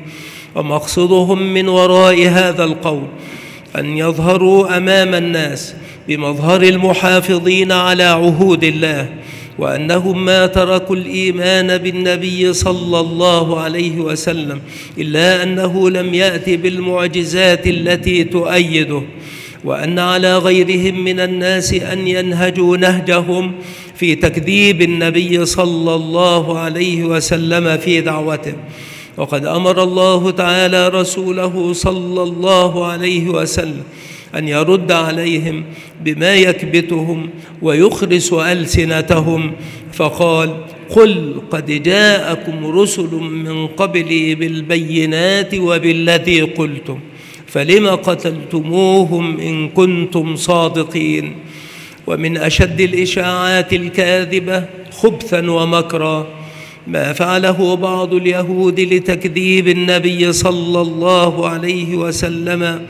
ومقصدهم من وراء هذا القول أن يظهروا أمام الناس بمظهر المحافظين على عهود الله، وأنهم ما تركوا الإيمان بالنبي صلى الله عليه وسلم إلا أنه لم يأت بالمعجزات التي تؤيده، وأن على غيرهم من الناس أن ينهجوا نهجهم في تكذيب النبي صلى الله عليه وسلم في دعوته. وقد أمر الله تعالى رسوله صلى الله عليه وسلم أن يرد عليهم بما يكبتهم ويخرس ألسنتهم، فقال: قل قد جاءكم رسل من قبلي بالبينات وبالذي قلتم فلم قتلتموهم إن كنتم صادقين. ومن أشد الإشاعات الكاذبة خبثا ومكرا ما فعله بعض اليهود لتكذيب النبي صلى الله عليه وسلم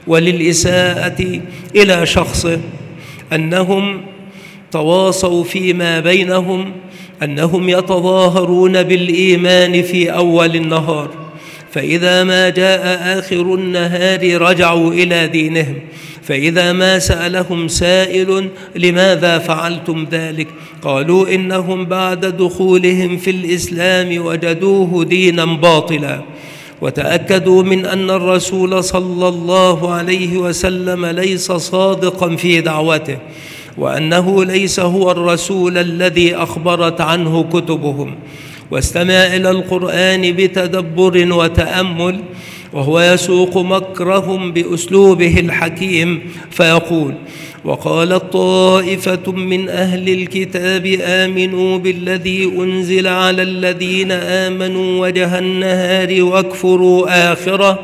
وللإساءة إلى شخصه، أنهم تواصوا فيما بينهم أنهم يتظاهرون بالإيمان في أول النهار، فإذا ما جاء آخر النهار رجعوا إلى دينهم، فإذا ما سألهم سائل لماذا فعلتم ذلك قالوا إنهم بعد دخولهم في الإسلام وجدوه دينا باطلا، وتأكدوا من أن الرسول صلى الله عليه وسلم ليس صادقا في دعوته، وأنه ليس هو الرسول الذي أخبرت عنه كتبهم. واستمع إلى القرآن بتدبر وتأمل وهو يسوق مكرهم بأسلوبه الحكيم فيقول: وقالت طائفة من أهل الكتاب آمنوا بالذي أنزل على الذين آمنوا وجه النهار واكفروا آخره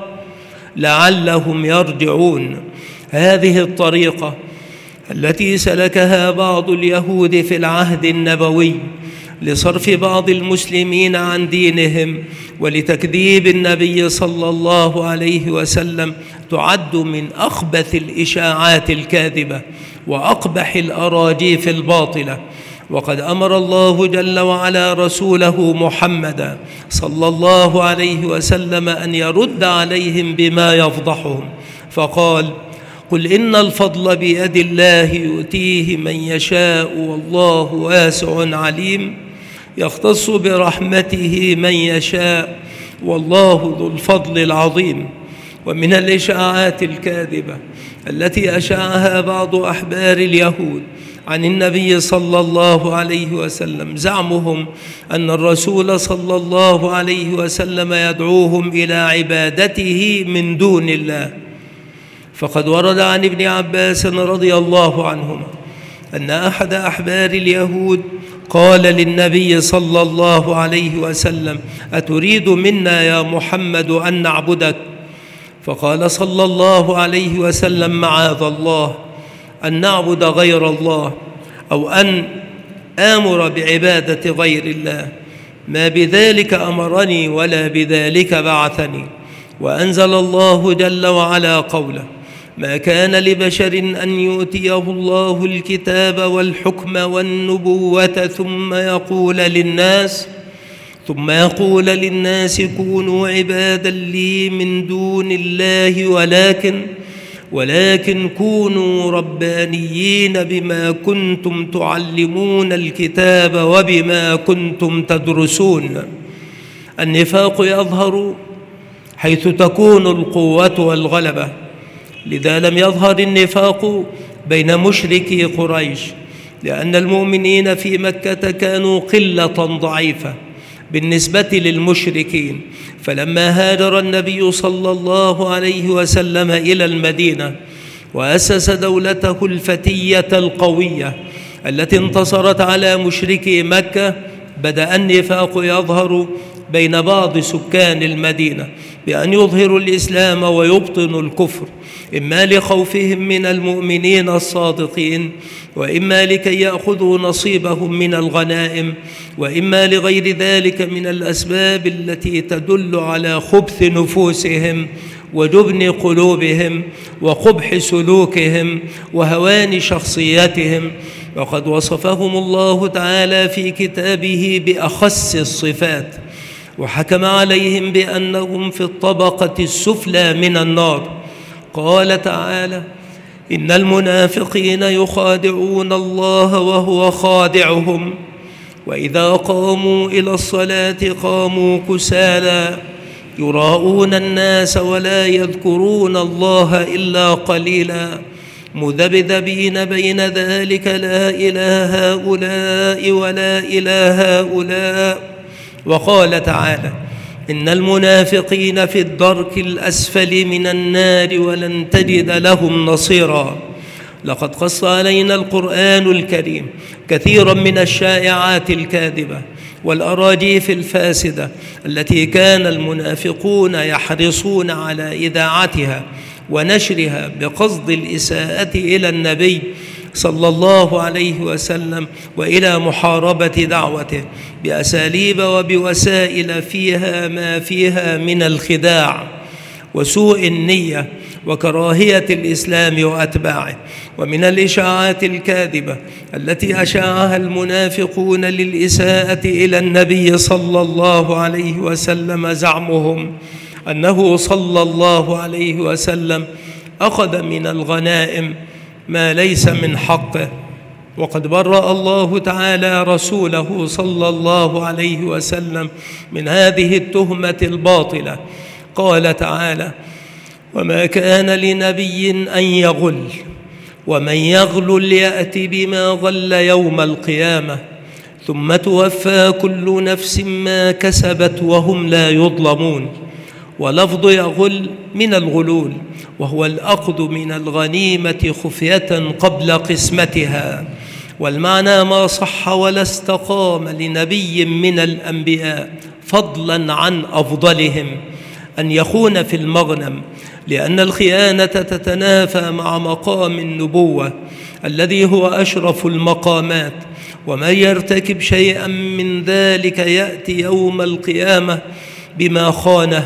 لعلهم يرجعون. هذه الطريقة التي سلكها بعض اليهود في العهد النبوي لصرف بعض المسلمين عن دينهم ولتكذيب النبي صلى الله عليه وسلم تعد من أخبث الإشاعات الكاذبة وأقبح الأراجيف الباطلة. وقد أمر الله جل وعلا رسوله محمدا صلى الله عليه وسلم أن يرد عليهم بما يفضحهم، فقال: قل إن الفضل بيد الله يؤتيه من يشاء والله واسع عليم. يختص برحمته من يشاء، والله ذو الفضل العظيم. ومن الإشاعات الكاذبة التي أشاعها بعض أحبار اليهود عن النبي صلى الله عليه وسلم زعمهم أن الرسول صلى الله عليه وسلم يدعوهم إلى عبادته من دون الله. فقد ورد عن ابن عباس رضي الله عنهما أن أحد أحبار اليهود قال للنبي صلى الله عليه وسلم: أتريد منا يا محمد أن نعبدك؟ فقال صلى الله عليه وسلم: معاذ الله أن نعبد غير الله أو أن آمر بعبادة غير الله، ما بذلك أمرني ولا بذلك بعثني. وأنزل الله جل وعلا قوله: ما كان لبشر أن يؤتيه الله الكتاب والحكم والنبوة ثم يقول للناس كونوا عبادا لي من دون الله ولكن كونوا ربانيين بما كنتم تعلمون الكتاب وبما كنتم تدرسون. النفاق يظهر حيث تكون القوة والغلبة، لذا لم يظهر النفاق بين مشركي قريش، لأن المؤمنين في مكة كانوا قلة ضعيفة بالنسبة للمشركين. فلما هاجر النبي صلى الله عليه وسلم إلى المدينة وأسس دولته الفتية القوية التي انتصرت على مشركي مكة، بدأ النفاق يظهر بين بعض سكان المدينة بأن يظهروا الإسلام ويبطنوا الكفر، إما لخوفهم من المؤمنين الصادقين، وإما لكي يأخذوا نصيبهم من الغنائم، وإما لغير ذلك من الأسباب التي تدل على خبث نفوسهم وجبن قلوبهم وقبح سلوكهم وهوان شخصيتهم. وقد وصفهم الله تعالى في كتابه بأخس الصفات، وحكم عليهم بأنهم في الطبقة السفلى من النار. قال تعالى: إن المنافقين يخادعون الله وهو خادعهم وإذا قاموا إلى الصلاة قاموا كسالى يراءون الناس ولا يذكرون الله إلا قليلا مذبذبين بين ذلك لا إله هؤلاء ولا إله هؤلاء. وقال تعالى: إن المنافقين في الدرك الأسفل من النار ولن تجد لهم نصيرا. لقد قص علينا القرآن الكريم كثيرا من الشائعات الكاذبة والأراجيف الفاسدة التي كان المنافقون يحرصون على إذاعتها ونشرها بقصد الإساءة إلى النبي صلى الله عليه وسلم وإلى محاربة دعوته بأساليب وبوسائل فيها ما فيها من الخداع وسوء النية وكراهية الإسلام وأتباعه. ومن الإشاعات الكاذبة التي أشاعها المنافقون للإساءة إلى النبي صلى الله عليه وسلم زعمهم أنه صلى الله عليه وسلم أخذ من الغنائم ما ليس من حقه. وقد برأ الله تعالى رسوله صلى الله عليه وسلم من هذه التهمة الباطلة. قال تعالى: وما كان لنبي أن يغل ومن يغل يأت بما غل يوم القيامة ثم توفى كل نفس ما كسبت وهم لا يظلمون. ولفظ يغل من الغلول، وهو الأخذ من الغنيمة خفية قبل قسمتها، والمعنى ما صح ولا استقام لنبي من الأنبياء فضلا عن أفضلهم أن يخون في المغنم، لأن الخيانة تتنافى مع مقام النبوة الذي هو أشرف المقامات. ومن يرتكب شيئا من ذلك يأتي يوم القيامة بما خانه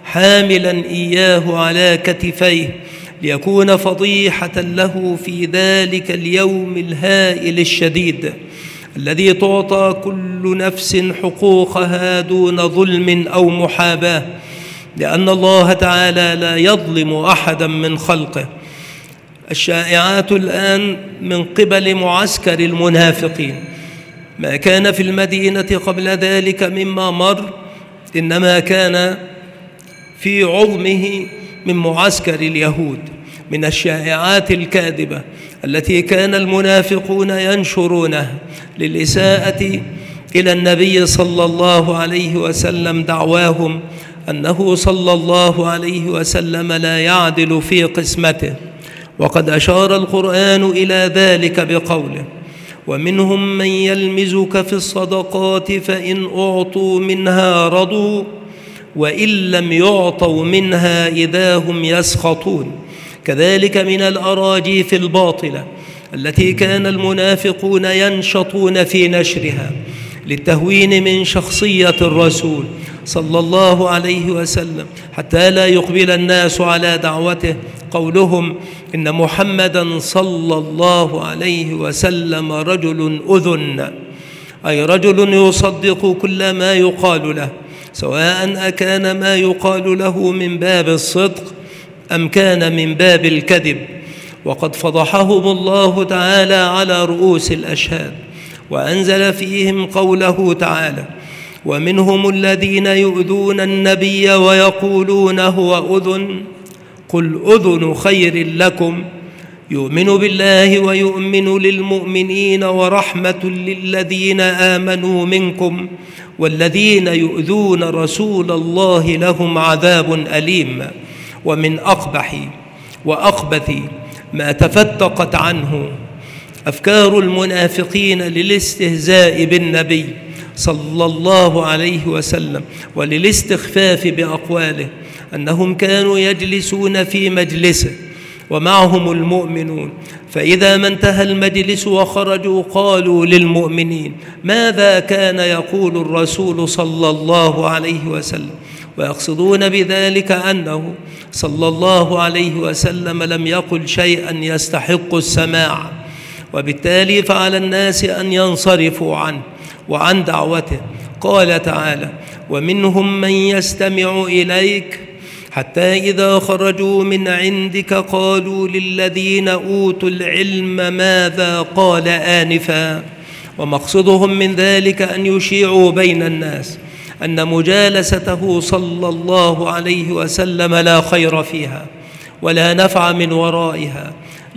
حاملا إياه على كتفيه ليكون فضيحة له في ذلك اليوم الهائل الشديد الذي تعطى كل نفس حقوقها دون ظلم أو محاباة، لأن الله تعالى لا يظلم أحدا من خلقه. الشائعات الآن من قبل معسكر المنافقين ما كان في المدينة قبل ذلك مما مر إنما كان في عظمه من معسكر اليهود من الشائعات الكاذبة التي كان المنافقون ينشرونها للإساءة إلى النبي صلى الله عليه وسلم، دعواهم أنه صلى الله عليه وسلم لا يعدل في قسمته. وقد أشار القرآن إلى ذلك بقوله: ومنهم من يلمزك في الصدقات فإن أعطوا منها رضوا وإن لم يعطوا منها إذا هم يسخطون. كذلك من الأراجيف الباطلة التي كان المنافقون ينشطون في نشرها للتهوين من شخصية الرسول صلى الله عليه وسلم حتى لا يقبل الناس على دعوته، قولهم إن محمدًا صلى الله عليه وسلم رجل أذن، أي رجل يصدق كل ما يقال له، سواء أكان ما يقال له من باب الصدق أم كان من باب الكذب. وقد فضحهم الله تعالى على رؤوس الأشهاد، وأنزل فيهم قوله تعالى: ومنهم الذين يؤذون النبي ويقولون هو أذن قل أذن خير لكم يؤمن بالله ويؤمن للمؤمنين ورحمة للذين آمنوا منكم والذين يؤذون رسول الله لهم عذاب أليم. ومن أقبح وأخبث ما تفتقت عنه أفكار المنافقين للاستهزاء بالنبي صلى الله عليه وسلم وللاستخفاف بأقواله أنهم كانوا يجلسون في مجلسه ومعهم المؤمنون، فإذا ما انتهى المجلس وخرجوا قالوا للمؤمنين: ماذا كان يقول الرسول صلى الله عليه وسلم؟ ويقصدون بذلك أنه صلى الله عليه وسلم لم يقل شيئا يستحق السماع، وبالتالي فعلى الناس أن ينصرفوا عنه وعن دعوته. قال تعالى: ومنهم من يستمع إليك حتى إذا خرجوا من عندك قالوا للذين أوتوا العلم ماذا قال آنفا. ومقصدهم من ذلك أن يشيعوا بين الناس أن مجالسته صلى الله عليه وسلم لا خير فيها ولا نفع من ورائها،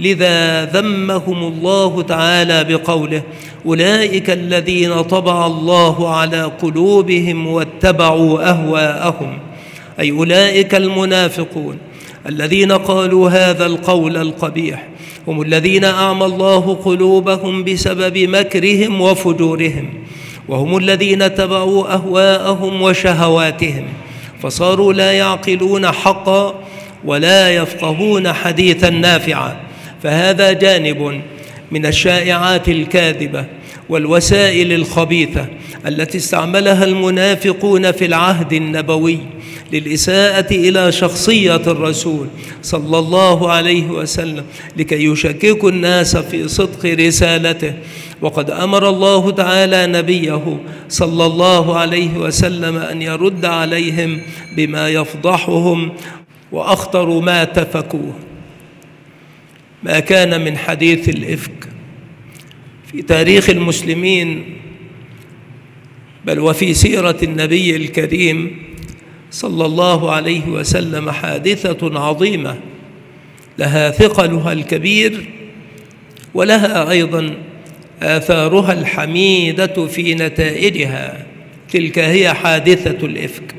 لذا ذمهم الله تعالى بقوله: أولئك الذين طبع الله على قلوبهم واتبعوا أهواءهم، أي أولئك المنافقون الذين قالوا هذا القول القبيح هم الذين أعمى الله قلوبهم بسبب مكرهم وفجورهم، وهم الذين تبعوا أهواءهم وشهواتهم فصاروا لا يعقلون حقا ولا يفقهون حديثا نافعا. فهذا جانب من الشائعات الكاذبة والوسائل الخبيثة التي استعملها المنافقون في العهد النبوي للإساءة إلى شخصية الرسول صلى الله عليه وسلم لكي يشككوا الناس في صدق رسالته. وقد أمر الله تعالى نبيه صلى الله عليه وسلم أن يرد عليهم بما يفضحهم، وأخطر ما تفكوه ما كان من حديث الإفك في تاريخ المسلمين، بل وفي سيرة النبي الكريم صلى الله عليه وسلم حادثة عظيمة لها ثقلها الكبير ولها أيضا آثارها الحميدة في نتائجها. تلك هي حادثة الإفك.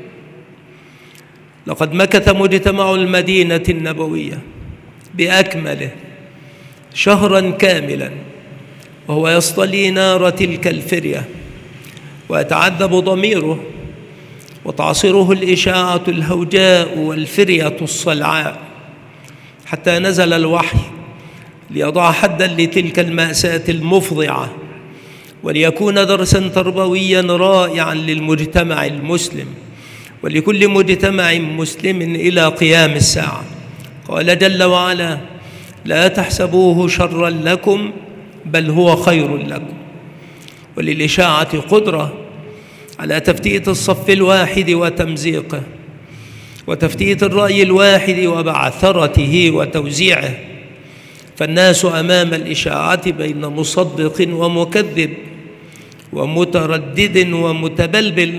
لقد مكث مجتمع المدينة النبوية بأكمله شهرا كاملا وهو يصطلي نار تلك الفرية ويتعذب ضميره وتعصره الإشاعة الهوجاء والفرية الصلعاء، حتى نزل الوحي ليضع حدا لتلك المأساة المفضعة وليكون درسا تربويا رائعا للمجتمع المسلم ولكل مجتمع مسلم إلى قيام الساعة. قال جل وعلا: لا تحسبوه شرا لكم بل هو خير لكم. وللإشاعة قدرة على تفتيت الصف الواحد وتمزيقه، وتفتيت الرأي الواحد وبعثرته وتوزيعه، فالناس أمام الإشاعة بين مصدق ومكذب، ومتردد ومتبلبل،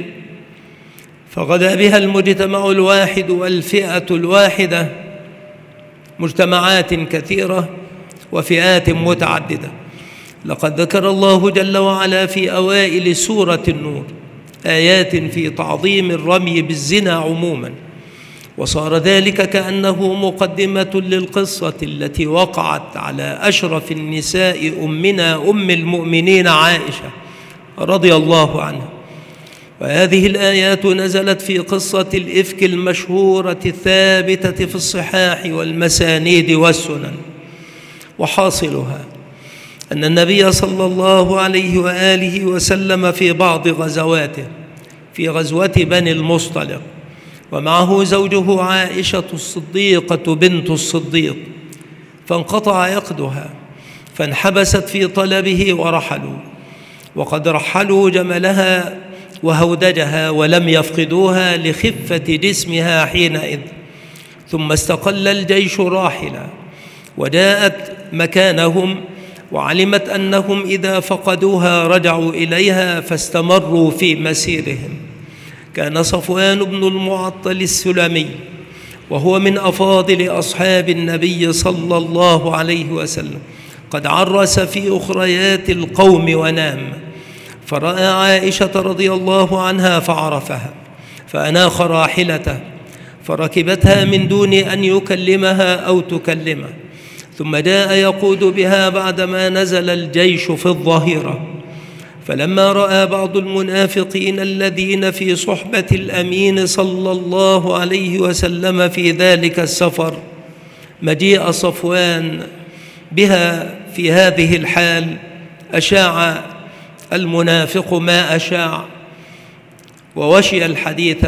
فغدا بها المجتمع الواحد والفئة الواحدة مجتمعات كثيرة وفئات متعددة. لقد ذكر الله جل وعلا في أوائل سورة النور آيات في تعظيم الرمي بالزنا عموما، وصار ذلك كأنه مقدمة للقصة التي وقعت على أشرف النساء أمنا أم المؤمنين عائشة رضي الله عنها. وهذه الآيات نزلت في قصة الإفك المشهورة الثابتة في الصحاح والمسانيد والسنن، وحاصلها أن النبي صلى الله عليه وآله وسلم في بعض غزواته، في غزوة بني المصطلق، ومعه زوجه عائشة الصديقة بنت الصديق، فانقطع عقدها فانحبست في طلبه ورحلوا، وقد رحلوا جملها وهودجها ولم يفقدوها لخفة جسمها حينئذ. ثم استقل الجيش راحلا وجاءت مكانهم، وعلمت أنهم إذا فقدوها رجعوا إليها فاستمروا في مسيرهم. كان صفوان بن المعطل السلمي، وهو من أفاضل أصحاب النبي صلى الله عليه وسلم، قد عرس في أخريات القوم ونام، فرأى عائشة رضي الله عنها فعرفها، فأناخ راحلته فركبتها من دون أن يكلمها أو تكلمه، ثم جاء يقود بها بعدما نزل الجيش في الظهيرة. فلما رأى بعض المنافقين الذين في صحبة الأمين صلى الله عليه وسلم في ذلك السفر مجيء صفوان بها في هذه الحال، أشاع المنافق ما أشاع ووشي الحديث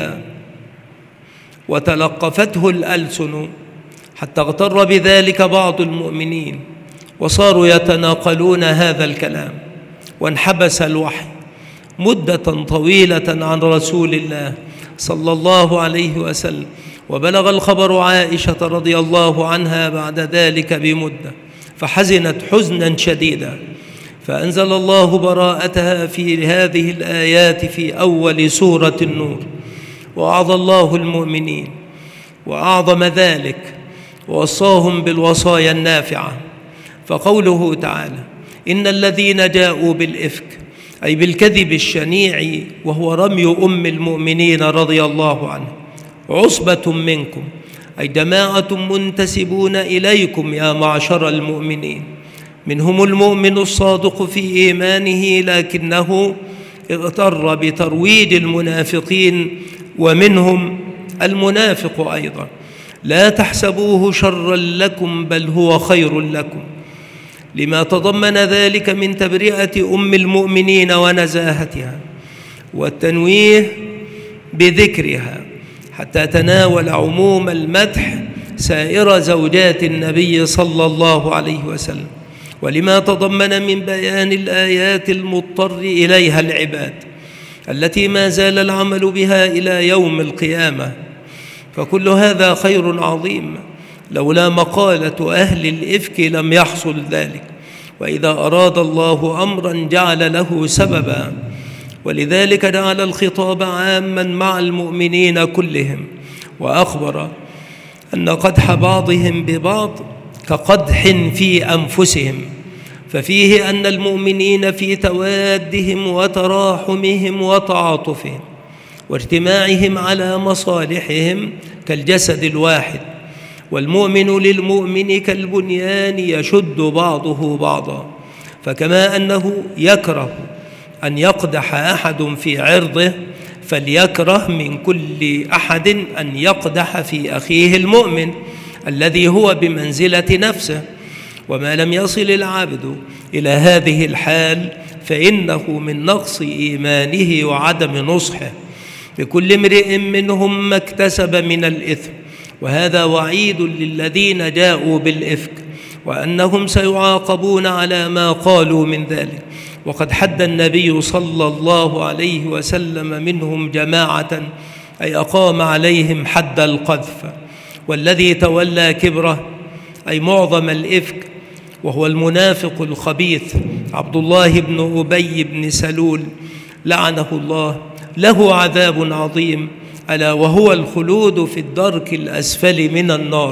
وتلقفته الألسن، حتى اغتر بذلك بعض المؤمنين وصاروا يتناقلون هذا الكلام، وانحبس الوحي مدة طويلة عن رسول الله صلى الله عليه وسلم، وبلغ الخبر عائشة رضي الله عنها بعد ذلك بمدة، فحزنت حزنا شديدا، فأنزل الله براءتها في هذه الآيات في أول سورة النور: وأعظ الله المؤمنين وأعظم ذلك ووصاهم بالوصايا النافعة. فقوله تعالى: إن الذين جاءوا بالإفك، أي بالكذب الشنيع وهو رمي أم المؤمنين رضي الله عنه، عصبة منكم، أي جماعة منتسبون إليكم يا معشر المؤمنين، منهم المؤمن الصادق في إيمانه لكنه اغتر بترويج المنافقين، ومنهم المنافق أيضا. لا تحسبوه شرا لكم بل هو خير لكم، لما تضمن ذلك من تبرئة أم المؤمنين ونزاهتها والتنويه بذكرها، حتى تناول عموم المدح سائر زوجات النبي صلى الله عليه وسلم، ولما تضمن من بيان الآيات المضطر إليها العباد التي ما زال العمل بها إلى يوم القيامة. فكل هذا خير عظيم، لولا مقالة أهل الإفك لم يحصل ذلك، وإذا أراد الله أمرا جعل له سببا، ولذلك جعل الخطاب عاما مع المؤمنين كلهم، وأخبر أن قدح بعضهم ببعض كقدح في أنفسهم، ففيه أن المؤمنين في توادهم وتراحمهم وتعاطفهم واجتماعهم على مصالحهم كالجسد الواحد، والمؤمن للمؤمن كالبنيان يشد بعضه بعضا. فكما أنه يكره أن يقدح أحد في عرضه، فليكره من كل أحد أن يقدح في أخيه المؤمن الذي هو بمنزلة نفسه. وما لم يصل العبد إلى هذه الحال فإنه من نقص إيمانه وعدم نصحه، لكل امرئ منهم ما اكتسب من الإثم، وهذا وعيد للذين جاءوا بالإفك، وأنهم سيعاقبون على ما قالوا من ذلك. وقد حد النبي صلى الله عليه وسلم منهم جماعة، أي أقام عليهم حد القذف. والذي تولى كبره، أي معظم الإفك، وهو المنافق الخبيث عبد الله بن أبي بن سلول لعنه الله له عذاب عظيم، ألا وهو الخلود في الدرك الأسفل من النار.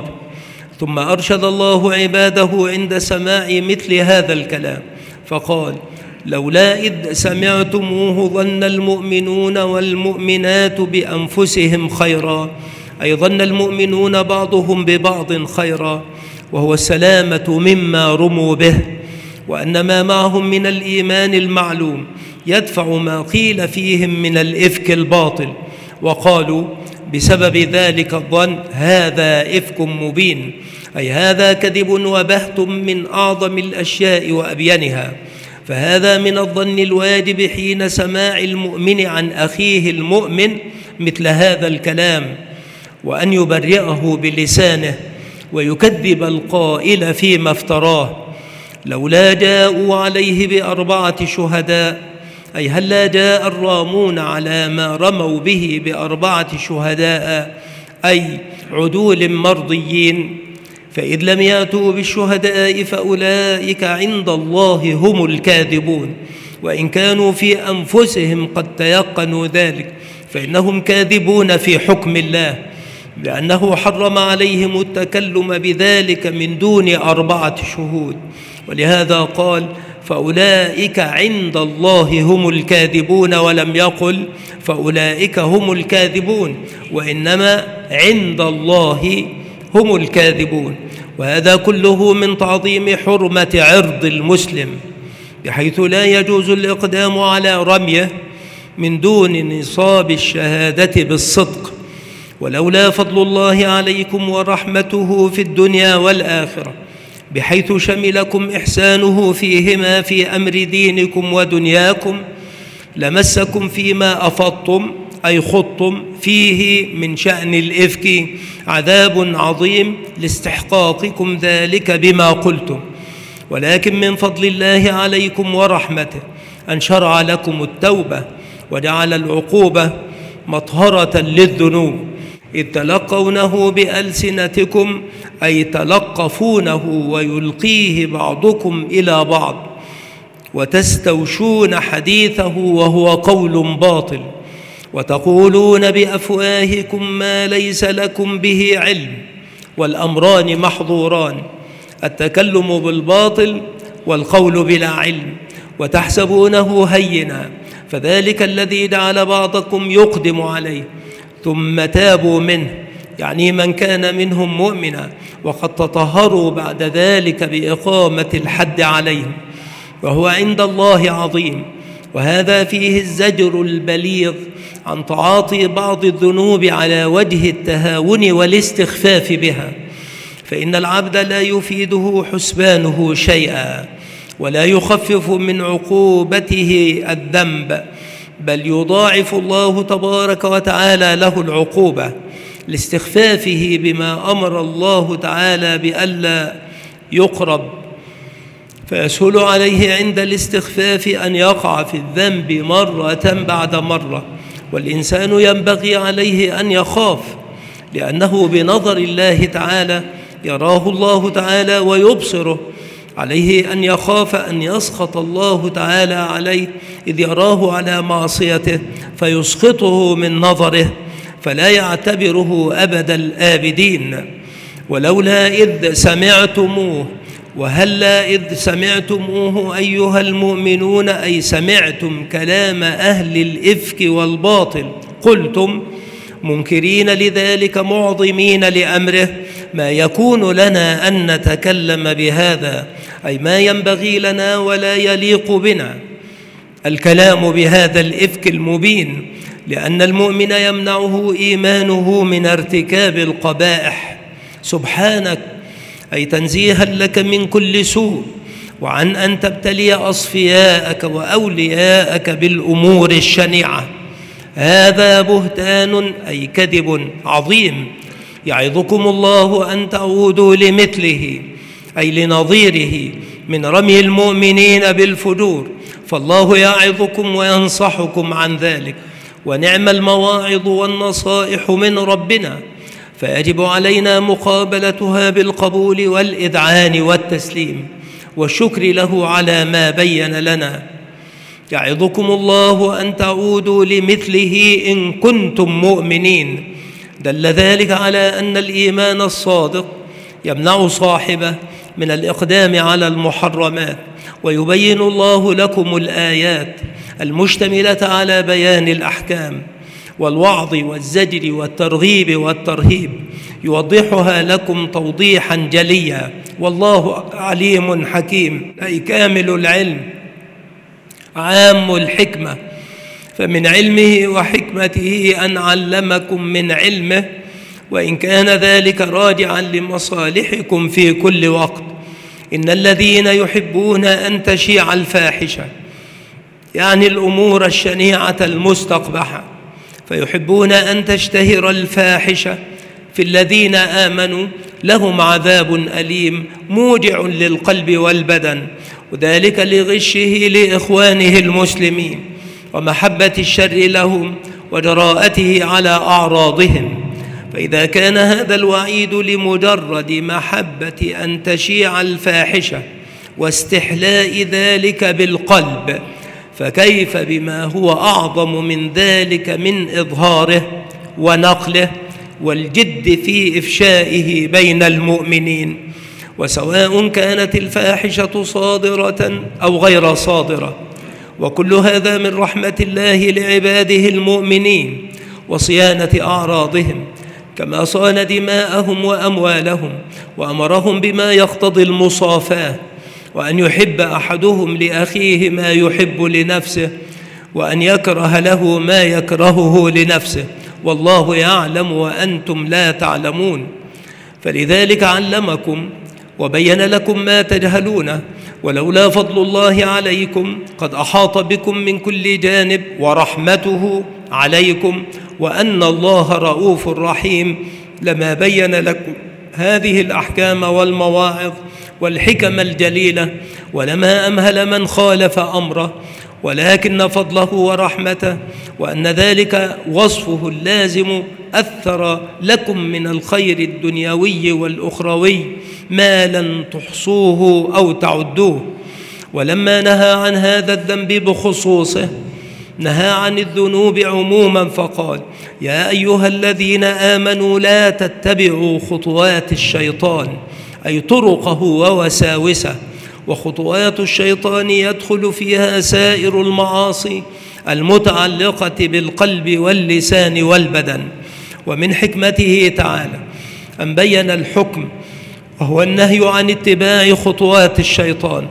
ثم أرشد الله عباده عند سماع مثل هذا الكلام فقال: لولا إذ سمعتموه ظن المؤمنون والمؤمنات بأنفسهم خيرا، أي ظن المؤمنون بعضهم ببعض خيرا، وهو السلامة مما رموا به، وأن ما معهم من الإيمان المعلوم يدفع ما قيل فيهم من الإفك الباطل، وقالوا بسبب ذلك الظن هذا إفك مبين، أي هذا كذب وبهت من أعظم الأشياء وأبينها. فهذا من الظن الواجب حين سماع المؤمن عن أخيه المؤمن مثل هذا الكلام، وأن يبرئه بلسانه ويكذب القائل فيما افتراه. لولا جاءوا عليه بأربعة شهداء، أي هلا جاء الرامون على ما رموا به بأربعة شهداء، أي عدول مرضيين، فإذ لم يأتوا بالشهداء فأولئك عند الله هم الكاذبون، وإن كانوا في أنفسهم قد تيقنوا ذلك فإنهم كاذبون في حكم الله، لأنه حرم عليهم التكلم بذلك من دون 4 شهود. ولهذا قال: فأولئك عند الله هم الكاذبون، ولم يقل فأولئك هم الكاذبون، وإنما عند الله هم الكاذبون. وهذا كله من تعظيم حرمة عرض المسلم، بحيث لا يجوز الإقدام على رميه من دون نصاب الشهادة بالصدق. ولولا فضل الله عليكم ورحمته في الدنيا والآخرة، بحيث شملكم إحسانه فيهما في أمر دينكم ودنياكم، لمسكم فيما أفضتم أي خضتم فيه من شأن الإفك عذاب عظيم لاستحقاقكم ذلك بما قلتم. ولكن من فضل الله عليكم ورحمته أن شرع لكم التوبة وجعل العقوبة مطهرة للذنوب، إذ تلقونه بألسنتكم، أي تلقفونه ويلقيه بعضكم إلى بعض، وتستوشون حديثه وهو قول باطل، وتقولون بأفواهكم ما ليس لكم به علم. والأمران محظوران: التكلم بالباطل والقول بلا علم، وتحسبونه هينا، فذلك الذي جعل بعضكم يقدم عليه ثم تابوا منه، يعني من كان منهم مؤمنا، وقد تطهروا بعد ذلك بإقامة الحد عليهم، وهو عند الله عظيم. وهذا فيه الزجر البليغ عن تعاطي بعض الذنوب على وجه التهاون والاستخفاف بها، فإن العبد لا يفيده حسبانه شيئا، ولا يخفف من عقوبته الذنب، بل يضاعف الله تبارك وتعالى له العقوبة لاستخفافه بما أمر الله تعالى بألا يقرب، فيسهل عليه عند الاستخفاف أن يقع في الذنب مرة بعد مرة. والإنسان ينبغي عليه أن يخاف، لأنه بنظر الله تعالى يراه الله تعالى ويبصره، عليه أن يخاف أن يسخط الله تعالى عليه إذ يراه على معصيته فيسخطه من نظره، فلا يعتبره أبد الآبدين. ولولا إذ سمعتموه، وهلا إذ سمعتموه أيها المؤمنون، أي سمعتم كلام أهل الإفك والباطل، قلتم منكرين لذلك معظمين لأمره: ما يكون لنا أن نتكلم بهذا، أي ما ينبغي لنا ولا يليق بنا الكلام بهذا الإفك المبين، لأن المؤمن يمنعه إيمانه من ارتكاب القبائح. سبحانك، أي تنزيها لك من كل سوء، وعن أن تبتلي أصفياءك وأولياءك بالأمور الشنيعة. هذا بهتان، أي كذب عظيم، يعظكم الله أن تعودوا لمثله، أي لنظيره من رمي المؤمنين بالفجور، فالله يعظكم وينصحكم عن ذلك، ونعم المواعظ والنصائح من ربنا، فيجب علينا مقابلتها بالقبول والإذعان والتسليم. والشكر له على ما بين لنا. يعظكم الله أن تعودوا لمثله إن كنتم مؤمنين. دل ذلك على أن الإيمان الصادق يمنع صاحبه من الإقدام على المحرمات، ويبين الله لكم الآيات المشتملة على بيان الأحكام والوعظ والزجر والترغيب والترهيب، يوضحها لكم توضيحا جليا. والله عليم حكيم، أي كامل العلم عام الحكمة، فمن علمه وحكمته أن علمكم من علمه، وإن كان ذلك راجعا لمصالحكم في كل وقت. إن الذين يحبون أن تشيع الفاحشة، يعني الأمور الشنيعة المستقبحة، فيحبون أن تشتهر الفاحشة في الذين آمنوا، لهم عذاب أليم موجع للقلب والبدن، وذلك لغشه لإخوانه المسلمين ومحبة الشر لهم وجراءته على أعراضهم. فإذا كان هذا الوعيد لمجرد محبة أن تشيع الفاحشة واستحلاء ذلك بالقلب، فكيف بما هو أعظم من ذلك من إظهاره ونقله والجد في إفشائه بين المؤمنين، وسواء كانت الفاحشة صادرة أو غير صادرة. وكل هذا من رحمة الله لعباده المؤمنين وصيانة أعراضهم، كما صان دماءهم وأموالهم، وأمرهم بما يقتضي المصافاة، وأن يحب أحدهم لأخيه ما يحب لنفسه، وأن يكره له ما يكرهه لنفسه، والله يعلم وأنتم لا تعلمون. فلذلك علمكم وبين لكم ما تجهلونه، ولولا فضل الله عليكم قد أحاط بكم من كل جانب ورحمته عليكم وأن الله رؤوف رحيم لما بين لكم هذه الأحكام والمواعظ والحكم الجليلة، ولما أمهل من خالف أمره، ولكن فضله ورحمته وأن ذلك وصفه اللازم أثر لكم من الخير الدنيوي والأخروي ما لن تحصوه أو تعدوه. ولما نهى عن هذا الذنب بخصوصه نهى عن الذنوب عموما، فقال: يا أيها الذين آمنوا لا تتبعوا خطوات الشيطان، أي طرقه ووساوسه. وخطوات الشيطان يدخل فيها سائر المعاصي المتعلقة بالقلب واللسان والبدن. ومن حكمته تعالى أن بين الحكم، وهو النهي عن اتباع خطوات الشيطان.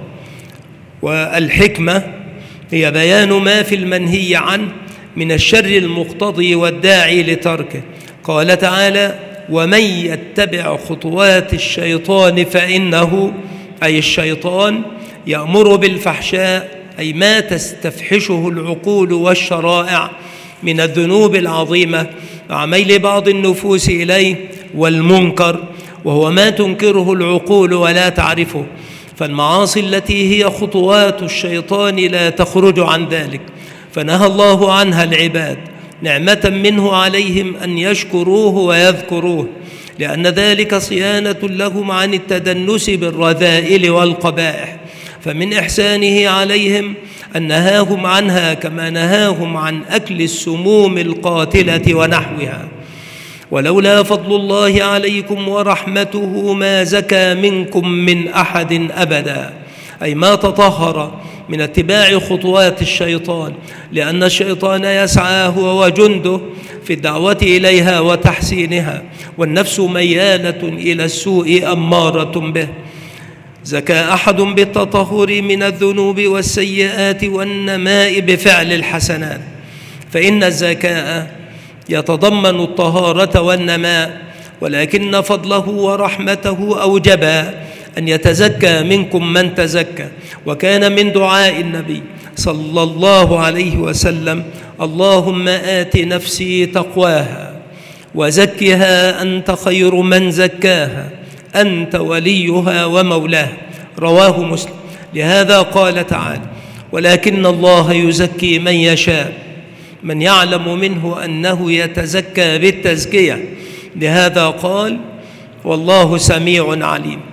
والحكمة هي بيان ما في المنهي عنه من الشر المقتضي والداعي لتركه. قال تعالى: ومن يتبع خطوات الشيطان فإنه، أي الشيطان، يأمر بالفحشاء، أي ما تستفحشه العقول والشرائع من الذنوب العظيمة مع ميل بعض النفوس إليه، والمنكر وهو ما تنكره العقول ولا تعرفه. فالمعاصي التي هي خطوات الشيطان لا تخرج عن ذلك، فنهى الله عنها العباد نعمة منه عليهم أن يشكروه ويذكروه، لأن ذلك صيانة لهم عن التدنس بالرذائل والقبائح. فمن إحسانه عليهم أن نهاهم عنها كما نهاهم عن أكل السموم القاتلة ونحوها. ولولا فضل الله عليكم ورحمته ما زكى منكم من أحد أبدا، أي ما تطهر من اتباع خطوات الشيطان، لأن الشيطان يسعى هو وجنده في الدعوة إليها وتحسينها، والنفس ميالة إلى السوء أمارة به. زكى أحد بالتطهر من الذنوب والسيئات والنماء بفعل الحسنات، فإن الزكاة يتضمن الطهارة والنماء، ولكن فضله ورحمته أوجبا أن يتزكى منكم من تزكى. وكان من دعاء النبي صلى الله عليه وسلم: اللهم آت نفسي تقواها وزكها أنت خير من زكاها أنت وليها ومولاها. رواه مسلم. لهذا قال تعالى: ولكن الله يزكي من يشاء، من يعلم منه أنه يتزكى بالتزكية. لهذا قال: والله سميع عليم.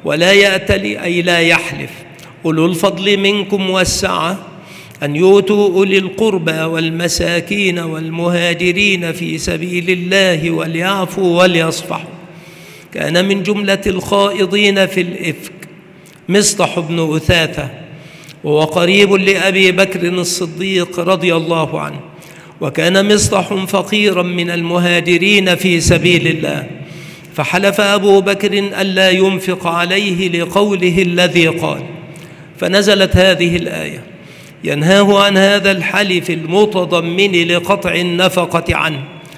ولا يأتل أي لا يحلف أولو الفضل منكم والسعة أن يؤتوا أولي القربى والمساكين والمهاجرين في سبيل الله وليعفوا وليصفحوا. كان من جملة الخائضين في الإفك مصطح بن أثاثة، وهو قريب لأبي بكر الصديق رضي الله عنه، وكان مصطح فقيرا من المهاجرين في سبيل الله، فحلف أبو بكر ألا ينفق عليه لقوله الذي قال، فنزلت هذه الآية ينهاه عن هذا الحلف المتضمن لقطع النفقة عنه،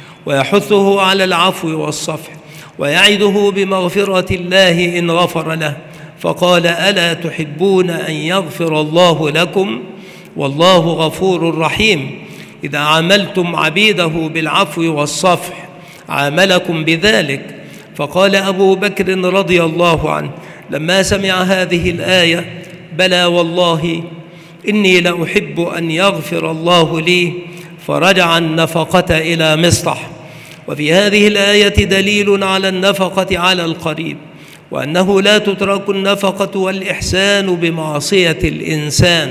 ويحثه على العفو والصفح، ويعده بمغفرة الله إن غفر له، فقال: ألا تحبون أن يغفر الله لكم والله غفور رحيم. إذا عاملتم عبيده بالعفو والصفح عاملكم بذلك. فقال أبو بكر رضي الله عنه لما سمع هذه الآية: بلى والله إني لأحب أن يغفر الله لي، فرجع النفقة إلى مصطح. وفي هذه الآية دليل على النفقة على القريب، وأنه لا تترك النفقة والإحسان بمعصية الإنسان،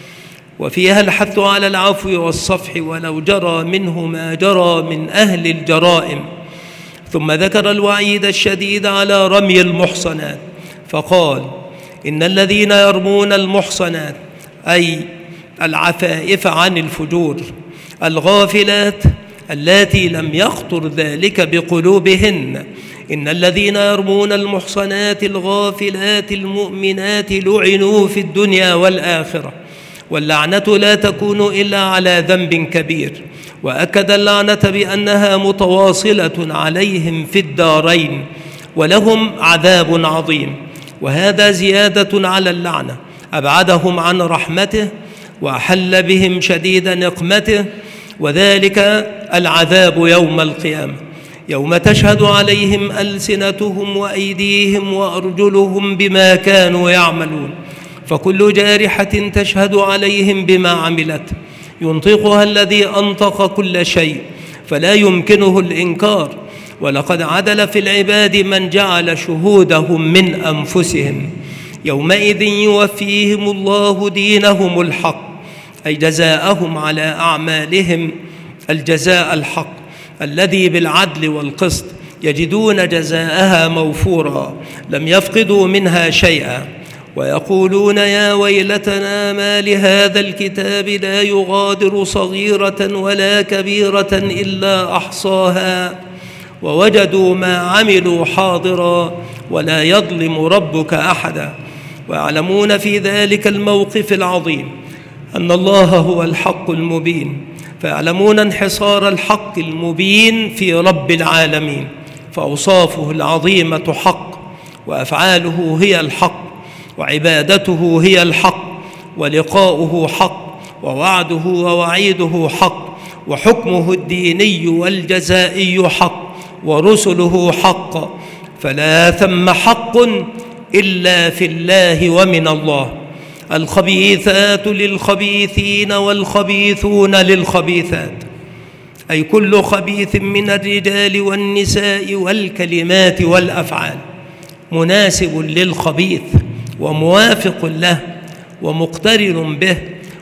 وفيها الحث على العفو والصفح ولو جرى منه ما جرى من أهل الجرائم. ثم ذكر الوعيد الشديد على رمي المحصنات، فقال: إن الذين يرمون المحصنات أي العفائف عن الفجور الغافلات اللاتي لم يخطر ذلك بقلوبهن، إن الذين يرمون المحصنات الغافلات المؤمنات لعنوا في الدنيا والآخرة، واللعنة لا تكون إلا على ذنب كبير، وأكد اللعنة بأنها متواصلة عليهم في الدارين ولهم عذاب عظيم. وهذا زيادة على اللعنة، أبعدهم عن رحمته وأحل بهم شديد نقمته، وذلك العذاب يوم القيامة، يوم تشهد عليهم ألسنتهم وأيديهم وأرجلهم بما كانوا يعملون، فكل جارحة تشهد عليهم بما عملت ينطقها الذي أنطق كل شيء، فلا يمكنه الإنكار. ولقد عدل في العباد من جعل شهودهم من أنفسهم، يومئذ يوفيهم الله دينهم الحق، أي جزاءهم على أعمالهم الجزاء الحق الذي بالعدل والقسط يجدون جزاءها موفورا لم يفقدوا منها شيئا، ويقولون: يا ويلتنا ما لهذا الكتاب لا يغادر صغيرة ولا كبيرة إلا أحصاها ووجدوا ما عملوا حاضرا ولا يظلم ربك أحدا. ويعلمون في ذلك الموقف العظيم أن الله هو الحق المبين، فيعلمون انحصار الحق المبين في رب العالمين، فأوصافه العظيمة حق، وأفعاله هي الحق، وعبادته هي الحق، ولقاؤه حق، ووعده ووعيده حق، وحكمه الديني والجزائي حق، ورسله حق، فلا ثم حق إلا في الله ومن الله. الخبيثات للخبيثين والخبيثون للخبيثات، أي كل خبيث من الرجال والنساء والكلمات والأفعال مناسب للخبيث وموافق له ومقترن به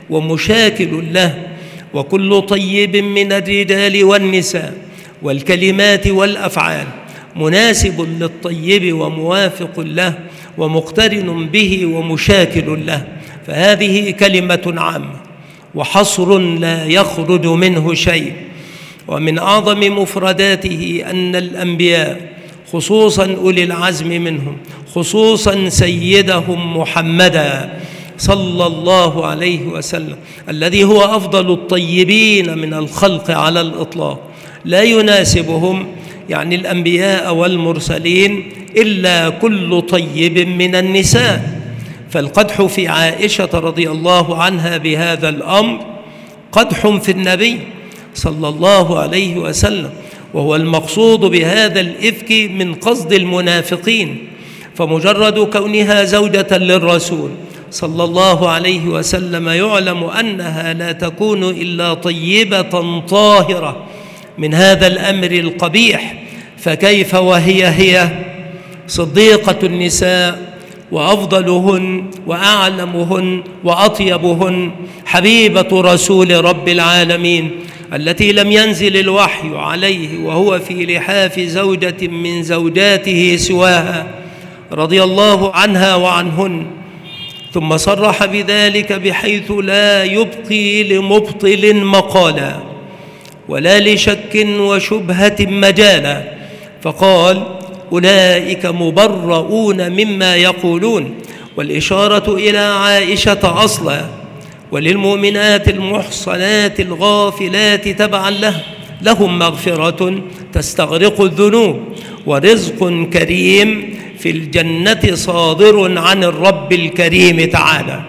ومشاكل له، وكل طيب من الرجال والنساء والكلمات والأفعال مناسب للطيب وموافق له ومقترن به ومشاكل له، فهذه كلمة عامة وحصر لا يخرج منه شيء. ومن أعظم مفرداته أن الأنبياء خصوصا أولي العزم منهم، خصوصا سيدهم محمدا صلى الله عليه وسلم الذي هو أفضل الطيبين من الخلق على الإطلاق، لا يناسبهم يعني الأنبياء والمرسلين إلا كل طيب من النساء. فالقدح في عائشة رضي الله عنها بهذا الأمر قدح في النبي صلى الله عليه وسلم، وهو المقصود بهذا الإفك من قصد المنافقين، فمجرد كونها زوجة للرسول صلى الله عليه وسلم يعلم أنها لا تكون إلا طيبة طاهرة من هذا الأمر القبيح، فكيف وهي صديقة النساء وأفضلهن وأعلمهن وأطيبهن حبيبة رسول رب العالمين التي لم ينزل الوحي عليه وهو في لحاف زوجة من زوجاته سواها، رضي الله عنها وعنهن. ثم صرح بذلك بحيث لا يبقي لمبطل مقالا ولا لشك وشبهة مجالا، فقال: أولئك مبرؤون مما يقولون، والإشارة إلى عائشة أصلا، وللمؤمنات المحصنات الغافلات تبعا لهم مغفرة تستغرق الذنوب ورزق كريم في الجنة صادر عن الرب الكريم تعالى.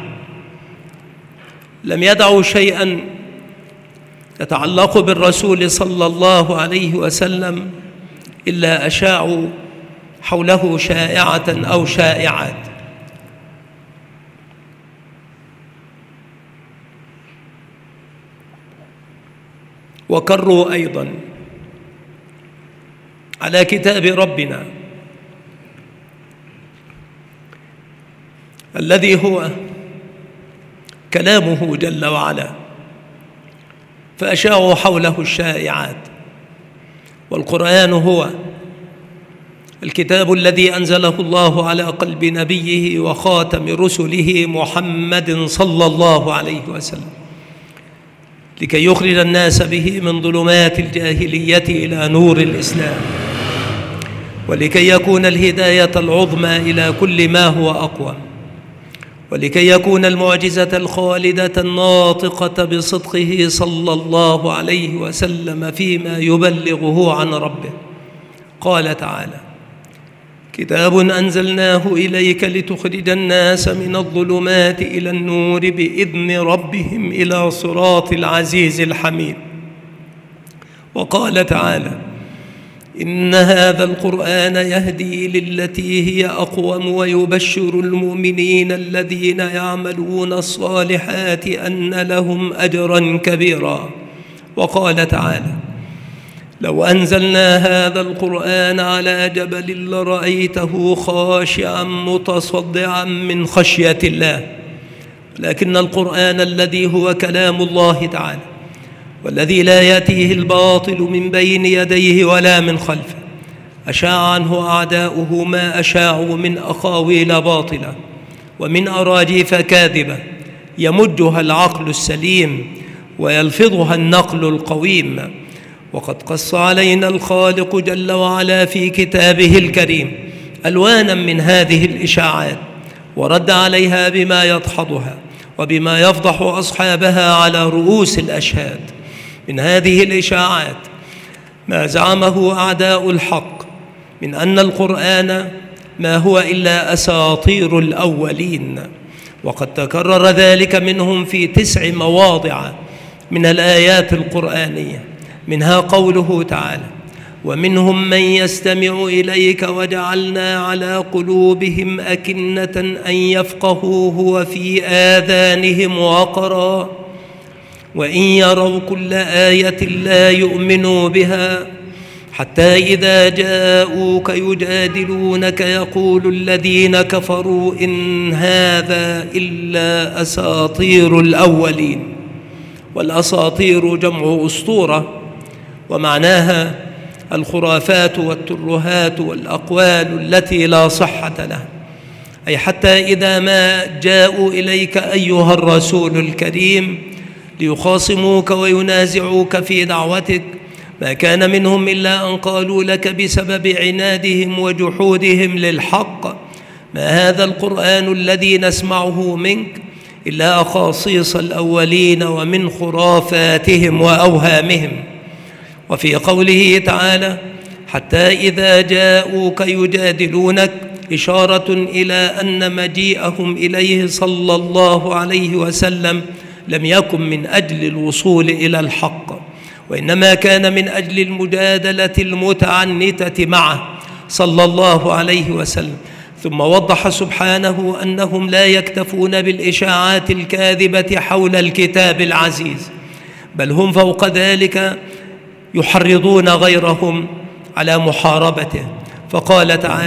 لم يدعوا شيئا يتعلق بالرسول صلى الله عليه وسلم إلا أشاعوا حوله شائعة أو شائعات. وكروا أيضا على كتاب ربنا الذي هو كلامه جل وعلا، فأشاعوا حوله الشائعات. والقرآن هو الكتاب الذي أنزله الله على قلب نبيه وخاتم رسله محمد صلى الله عليه وسلم لكي يخرج الناس به من ظلمات الجاهلية إلى نور الإسلام، ولكي يكون الهداية العظمى إلى كل ما هو أقوى، ولكي يكون المعجزة الخالدة الناطقة بصدقه صلى الله عليه وسلم فيما يبلغه عن ربه. قال تعالى: كتاب أنزلناه إليك لتخرج الناس من الظلمات إلى النور بإذن ربهم إلى صراط العزيز الحميد. وقال تعالى: إن هذا القرآن يهدي للتي هي أقوم ويبشر المؤمنين الذين يعملون الصالحات أن لهم أجرا كبيرا. وقال تعالى: لو أنزلنا هذا القرآن على جبل لرأيته خاشعا متصدعا من خشية الله. لكن القرآن الذي هو كلام الله تعالى والذي لا يأتيه الباطل من بين يديه ولا من خلفه أشاع عنه أعداؤه ما أشاعوا من أقاويل باطلة ومن أراجيف كاذبة يمجها العقل السليم ويلفظها النقل القويم. وقد قص علينا الخالق جل وعلا في كتابه الكريم ألوانا من هذه الإشاعات، ورد عليها بما يدحضها وبما يفضح أصحابها على رؤوس الأشهاد. من هذه الإشاعات ما زعمه أعداء الحق من أن القرآن ما هو إلا أساطير الأولين، وقد تكرر ذلك منهم في 9 مواضع من الآيات القرآنية، منها قوله تعالى: ومنهم من يستمع إليك وجعلنا على قلوبهم أكنة أن يفقهوه وفي آذانهم وقرا وإن يروا كل آية لا يؤمنوا بها حتى إذا جاءوك يجادلونك يقول الذين كفروا إن هذا إلا أساطير الأولين. والأساطير جمع أسطورة، ومعناها الخرافات والترهات والأقوال التي لا صحة لها، أي حتى إذا ما جاءوا إليك أيها الرسول الكريم ليخاصموك وينازعوك في دعوتك ما كان منهم إلا أن قالوا لك بسبب عنادهم وجحودهم للحق: ما هذا القرآن الذي نسمعه منك إلا أخاصيص الأولين ومن خرافاتهم وأوهامهم. وفي قوله تعالى: حتى إذا جاءوك يجادلونك، إشارة إلى أن مجيئهم إليه صلى الله عليه وسلم لم يكن من أجل الوصول إلى الحق، وإنما كان من أجل المجادلة المتعنتة معه صلى الله عليه وسلم. ثم وضح سبحانه أنهم لا يكتفون بالإشاعات الكاذبة حول الكتاب العزيز، بل هم فوق ذلك يحرضون غيرهم على محاربته. فقال تعالى: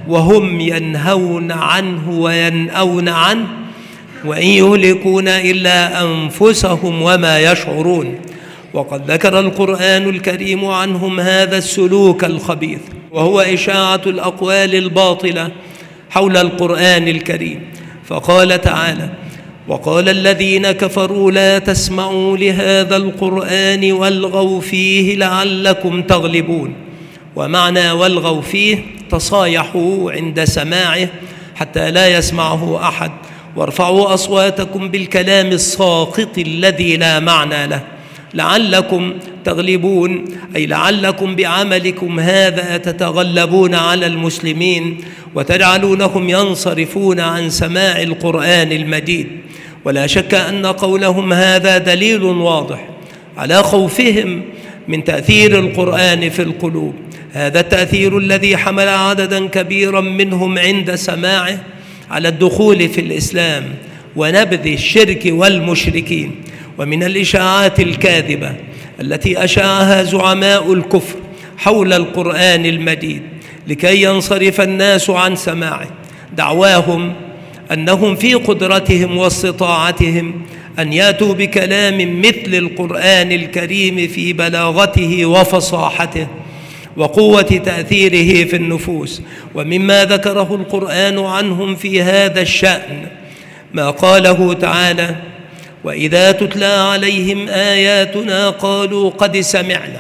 وهم ينهون عنه وينأون عنه وإن يهلكون إلا أنفسهم وما يشعرون. وقد ذكر القرآن الكريم عنهم هذا السلوك الخبيث، وهو إشاعة الأقوال الباطلة حول القرآن الكريم. فقال تعالى: وقال الذين كفروا لا تسمعوا لهذا القرآن والغوا فيه لعلكم تغلبون. ومعنى والغوا فيه تصايحوا عند سماعه حتى لا يسمعه أحد، وارفعوا أصواتكم بالكلام الساقط الذي لا معنى له لعلكم تغلبون، أي لعلكم بعملكم هذا تتغلبون على المسلمين وتجعلونهم ينصرفون عن سماع القرآن المجيد. ولا شك أن قولهم هذا دليل واضح على خوفهم من تأثير القرآن في القلوب، هذا التأثير الذي حمل عددا كبيرا منهم عند سماعه على الدخول في الإسلام ونبذ الشرك والمشركين. ومن الإشاعات الكاذبة التي أشاعها زعماء الكفر حول القرآن المجيد لكي ينصرف الناس عن سماعه دعواهم أنهم في قدرتهم واستطاعتهم أن يأتوا بكلام مثل القرآن الكريم في بلاغته وفصاحته وقوة تأثيره في النفوس. ومما ذكره القرآن عنهم في هذا الشأن ما قاله تعالى: وإذا تتلى عليهم آياتنا قالوا قد سمعنا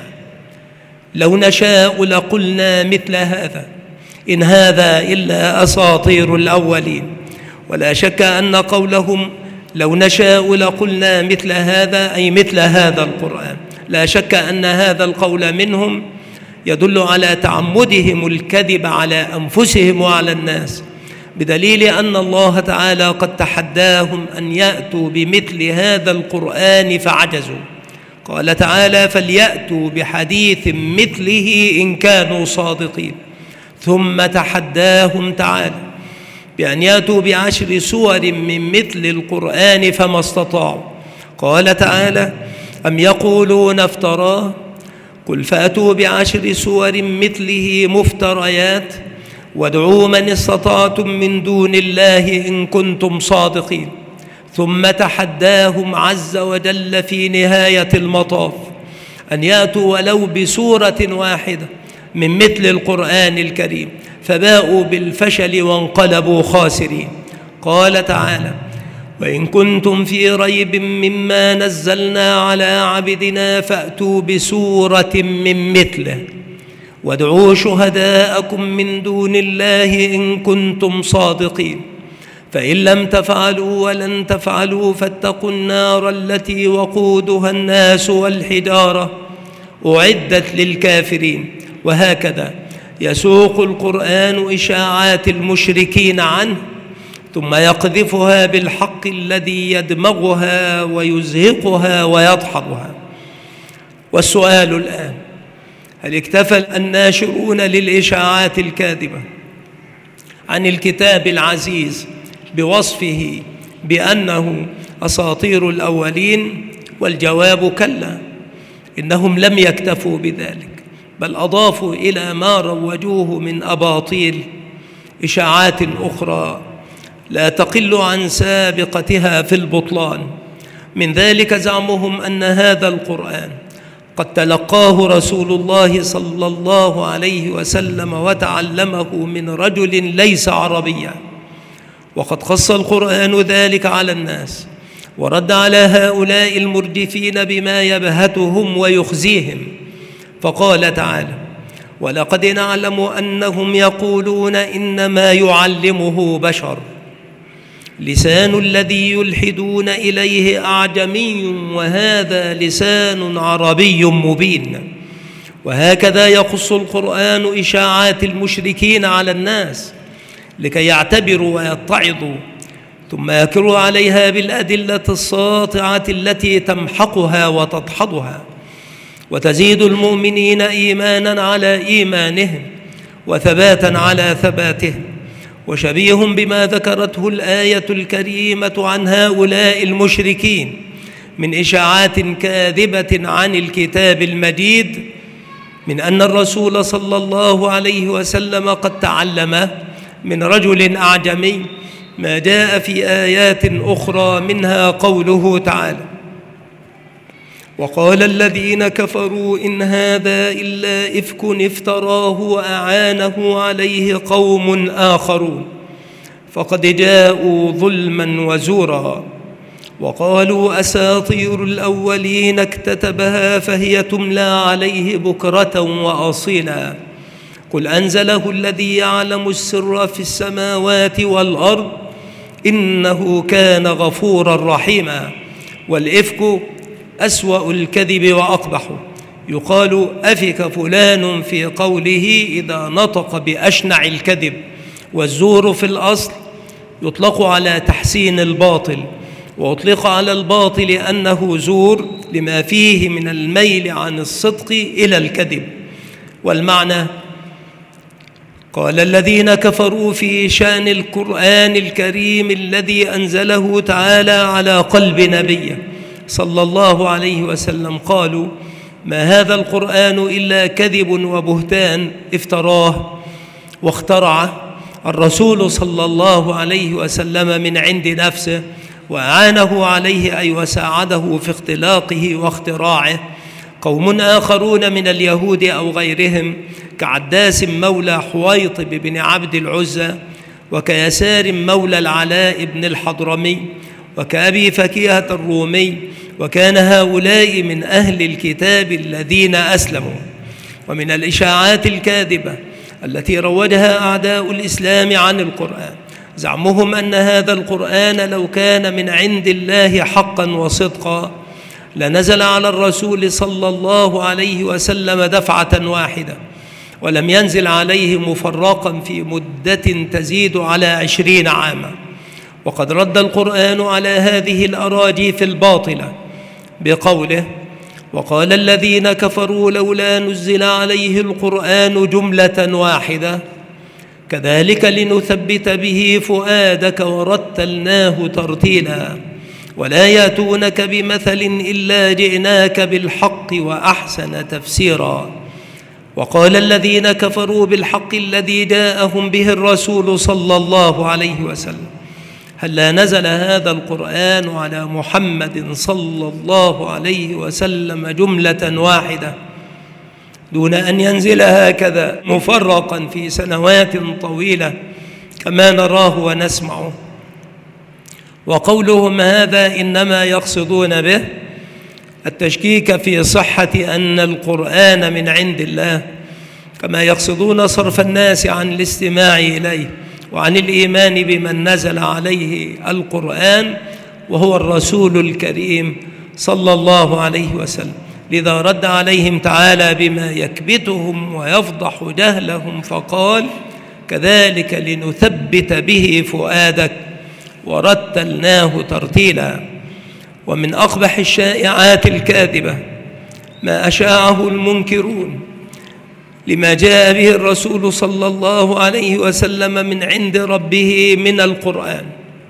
لو نشاء لقلنا مثل هذا إن هذا إلا أساطير الأولين. ولا شك أن قولهم لو نشاء لقلنا مثل هذا أي مثل هذا القرآن، لا شك أن هذا القول منهم يدل على تعمدهم الكذب على أنفسهم وعلى الناس، بدليل أن الله تعالى قد تحداهم أن يأتوا بمثل هذا القرآن فعجزوا. قال تعالى: فليأتوا بحديث مثله إن كانوا صادقين. ثم تحداهم تعالى بأن يأتوا ب10 سور من مثل القرآن فما استطاعوا. قال تعالى: أم يقولون افتراه قل فأتوا ب10 سور مثله مفتريات وادعوا من استطعتم من دون الله إن كنتم صادقين. ثم تحداهم عز وجل في نهاية المطاف أن يأتوا ولو بسورة واحدة من مثل القرآن الكريم، فباءوا بالفشل وانقلبوا خاسرين. قال تعالى: وإن كنتم في ريب مما نزلنا على عبدنا فأتوا بسورة من مثله وادعوا شهداءكم من دون الله إن كنتم صادقين، فإن لم تفعلوا ولن تفعلوا فاتقوا النار التي وقودها الناس والحجارة أعدت للكافرين. وهكذا يسوق القرآن إشاعات المشركين عنه ثم يقذفها بالحق الذي يدمغها ويزهقها ويدحضها. والسؤال الآن: هل اكتفى الناشرون للإشاعات الكاذبة عن الكتاب العزيز بوصفه بأنه أساطير الأولين؟ والجواب كلا، إنهم لم يكتفوا بذلك، بل أضافوا إلى ما روجوه من أباطيل إشاعات أخرى لا تقل عن سابقتها في البطلان. من ذلك زعمهم أن هذا القرآن قد تلقاه رسول الله صلى الله عليه وسلم وتعلمه من رجل ليس عربيا، وقد خص القرآن ذلك على الناس ورد على هؤلاء المرجفين بما يبهتهم ويخزيهم. فقال تعالى: ولقد نعلم أنهم يقولون إنما يعلمه بشر لسان الذي يلحدون إليه أعجمي وهذا لسان عربي مبين. وهكذا يقص القرآن إشاعات المشركين على الناس لكي يعتبروا ويتعظوا، ثم يكروا عليها بالأدلة الساطعة التي تمحقها وتدحضها وتزيد المؤمنين إيمانا على إيمانهم وثباتا على ثباتهم. وشبيه بما ذكرته الآية الكريمة عن هؤلاء المشركين من إشاعات كاذبة عن الكتاب المجيد، من أن الرسول صلى الله عليه وسلم قد تعلمه من رجل أعجمي ما جاء في آيات أخرى منها قوله تعالى: وقال الذين كفروا إن هذا إلا إفك افتراه وأعانه عليه قوم آخرون فقد جاءوا ظلما وزورا وقالوا أساطير الأولين اكتتبها فهي تملى عليه بكرة وأصيلا قل أنزله الذي يعلم السر في السماوات والأرض إنه كان غفورا رحيما. والإفك أسوأ الكذب وأقبحه، يقال أفك فلان في قوله إذا نطق بأشنع الكذب. والزور في الأصل يطلق على تحسين الباطل، وأطلق على الباطل أنه زور لما فيه من الميل عن الصدق إلى الكذب. والمعنى: قال الذين كفروا في شأن القرآن الكريم الذي أنزله تعالى على قلب نبيه صلى الله عليه وسلم، قالوا: ما هذا القرآن إلا كذب وبهتان افتراه واخترعه الرسول صلى الله عليه وسلم من عند نفسه، وأعانه عليه أي وساعده في اختلاقه واختراعه قوم آخرون من اليهود أو غيرهم كعداس مولى حويطب بن عبد العزى، وكيسار مولى العلاء بن الحضرمي، وكأبي فكيهة الرومي، وكان هؤلاء من أهل الكتاب الذين أسلموا. ومن الإشاعات الكاذبة التي روجها أعداء الإسلام عن القرآن زعمهم أن هذا القرآن لو كان من عند الله حقا وصدقا لنزل على الرسول صلى الله عليه وسلم دفعة واحدة، ولم ينزل عليه مفرقا في مدة تزيد على 20 عاما. وقد رد القرآن على هذه الأراجيف الباطلة بقوله: وقال الذين كفروا لولا نزل عليه القرآن جملة واحدة كذلك لنثبت به فؤادك ورتلناه ترتيلا ولا يأتونك بمثل إلا جئناك بالحق وأحسن تفسيرا. وقال الذين كفروا بالحق الذي جاءهم به الرسول صلى الله عليه وسلم: هلا نزل هذا القرآن على محمد صلى الله عليه وسلم جملة واحدة دون أن ينزل هكذا مفرقا في سنوات طويلة كما نراه ونسمعه. وقولهم هذا إنما يقصدون به التشكيك في صحة أن القرآن من عند الله، كما يقصدون صرف الناس عن الاستماع إليه وعن الإيمان بمن نزل عليه القرآن وهو الرسول الكريم صلى الله عليه وسلم. لذا رد عليهم تعالى بما يكبتهم ويفضح جهلهم فقال: كذلك لنثبت به فؤادك ورتلناه ترتيلا. ومن أقبح الشائعات الكاذبة ما أشاعه المنكرون لما جاء به الرسول صلى الله عليه وسلم من عند ربه من القرآن،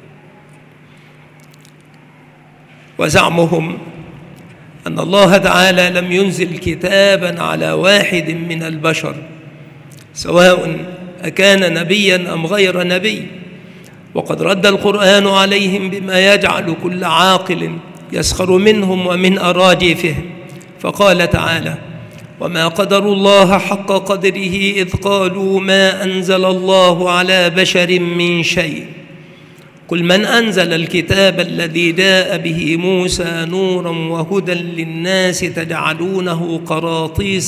وزعمهم أن الله تعالى لم ينزل كتابا على واحد من البشر سواء أكان نبيا أم غير نبي. وقد رد القرآن عليهم بما يجعل كل عاقل يسخر منهم ومن أراجيفهم، فقال تعالى: وما قدروا الله حق قدره إذ قالوا ما أنزل الله على بشر من شيء قل من أنزل الكتاب الذي جاء به موسى نورا وهدى للناس تجعلونه قراطيس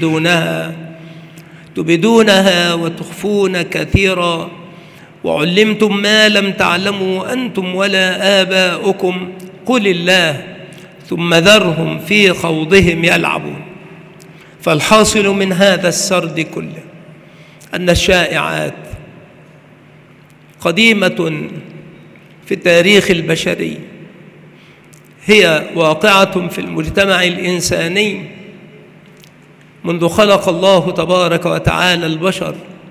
تبدونها وتخفون كثيرا وعلمتم ما لم تعلموا أنتم ولا آباؤكم قل الله ثم ذرهم في خوضهم يلعبون. فالحاصل من هذا السرد كله أن الشائعات قديمة في التاريخ البشري، هي واقعة في المجتمع الإنساني منذ خلق الله تبارك وتعالى البشر،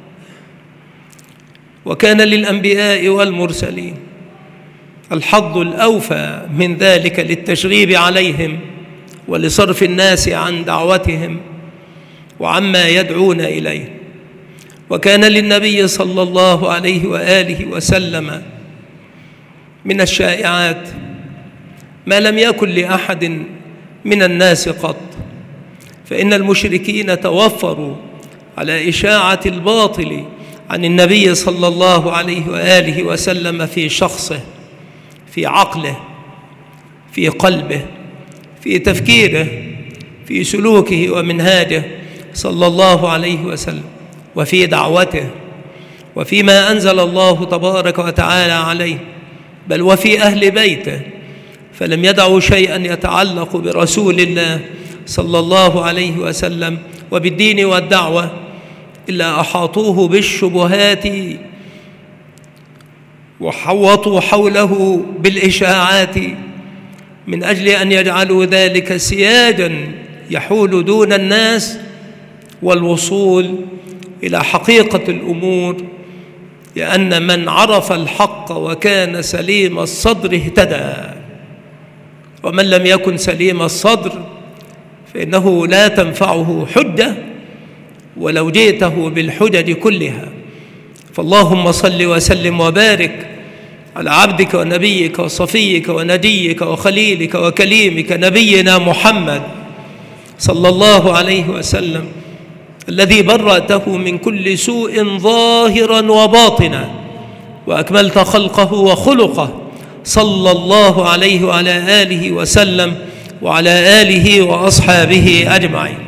وكان للأنبياء والمرسلين الحظ الأوفى من ذلك للتشغيب عليهم ولصرف الناس عن دعوتهم وعما يدعون إليه. وكان للنبي صلى الله عليه وآله وسلم من الشائعات ما لم يكن لأحد من الناس قط، فإن المشركين توفروا على إشاعة الباطل عن النبي صلى الله عليه وآله وسلم في شخصه، في عقله، في قلبه، في تفكيره، في سلوكه ومنهاجه صلى الله عليه وسلم، وفي دعوته، وفيما أنزل الله تبارك وتعالى عليه، بل وفي أهل بيته، فلم يدعوا شيئا يتعلق برسول الله صلى الله عليه وسلم وبالدين والدعوة إلا أحاطوه بالشبهات وحوطوا حوله بالإشاعات من أجل أن يجعلوا ذلك سياجا يحول دون الناس والوصول إلى حقيقة الأمور، لأن من عرف الحق وكان سليم الصدر اهتدى، ومن لم يكن سليم الصدر فإنه لا تنفعه حجة ولو جئته بالحجج كلها. فاللهم صل وسلم وبارك على عبدك ونبيك وصفيك ونجيك وخليلك وكليمك نبينا محمد صلى الله عليه وسلم، الذي برأته من كل سوء ظاهرا وباطنا، وأكملت خلقه وخلقه صلى الله عليه وعلى آله وسلم وعلى آله وأصحابه أجمعين.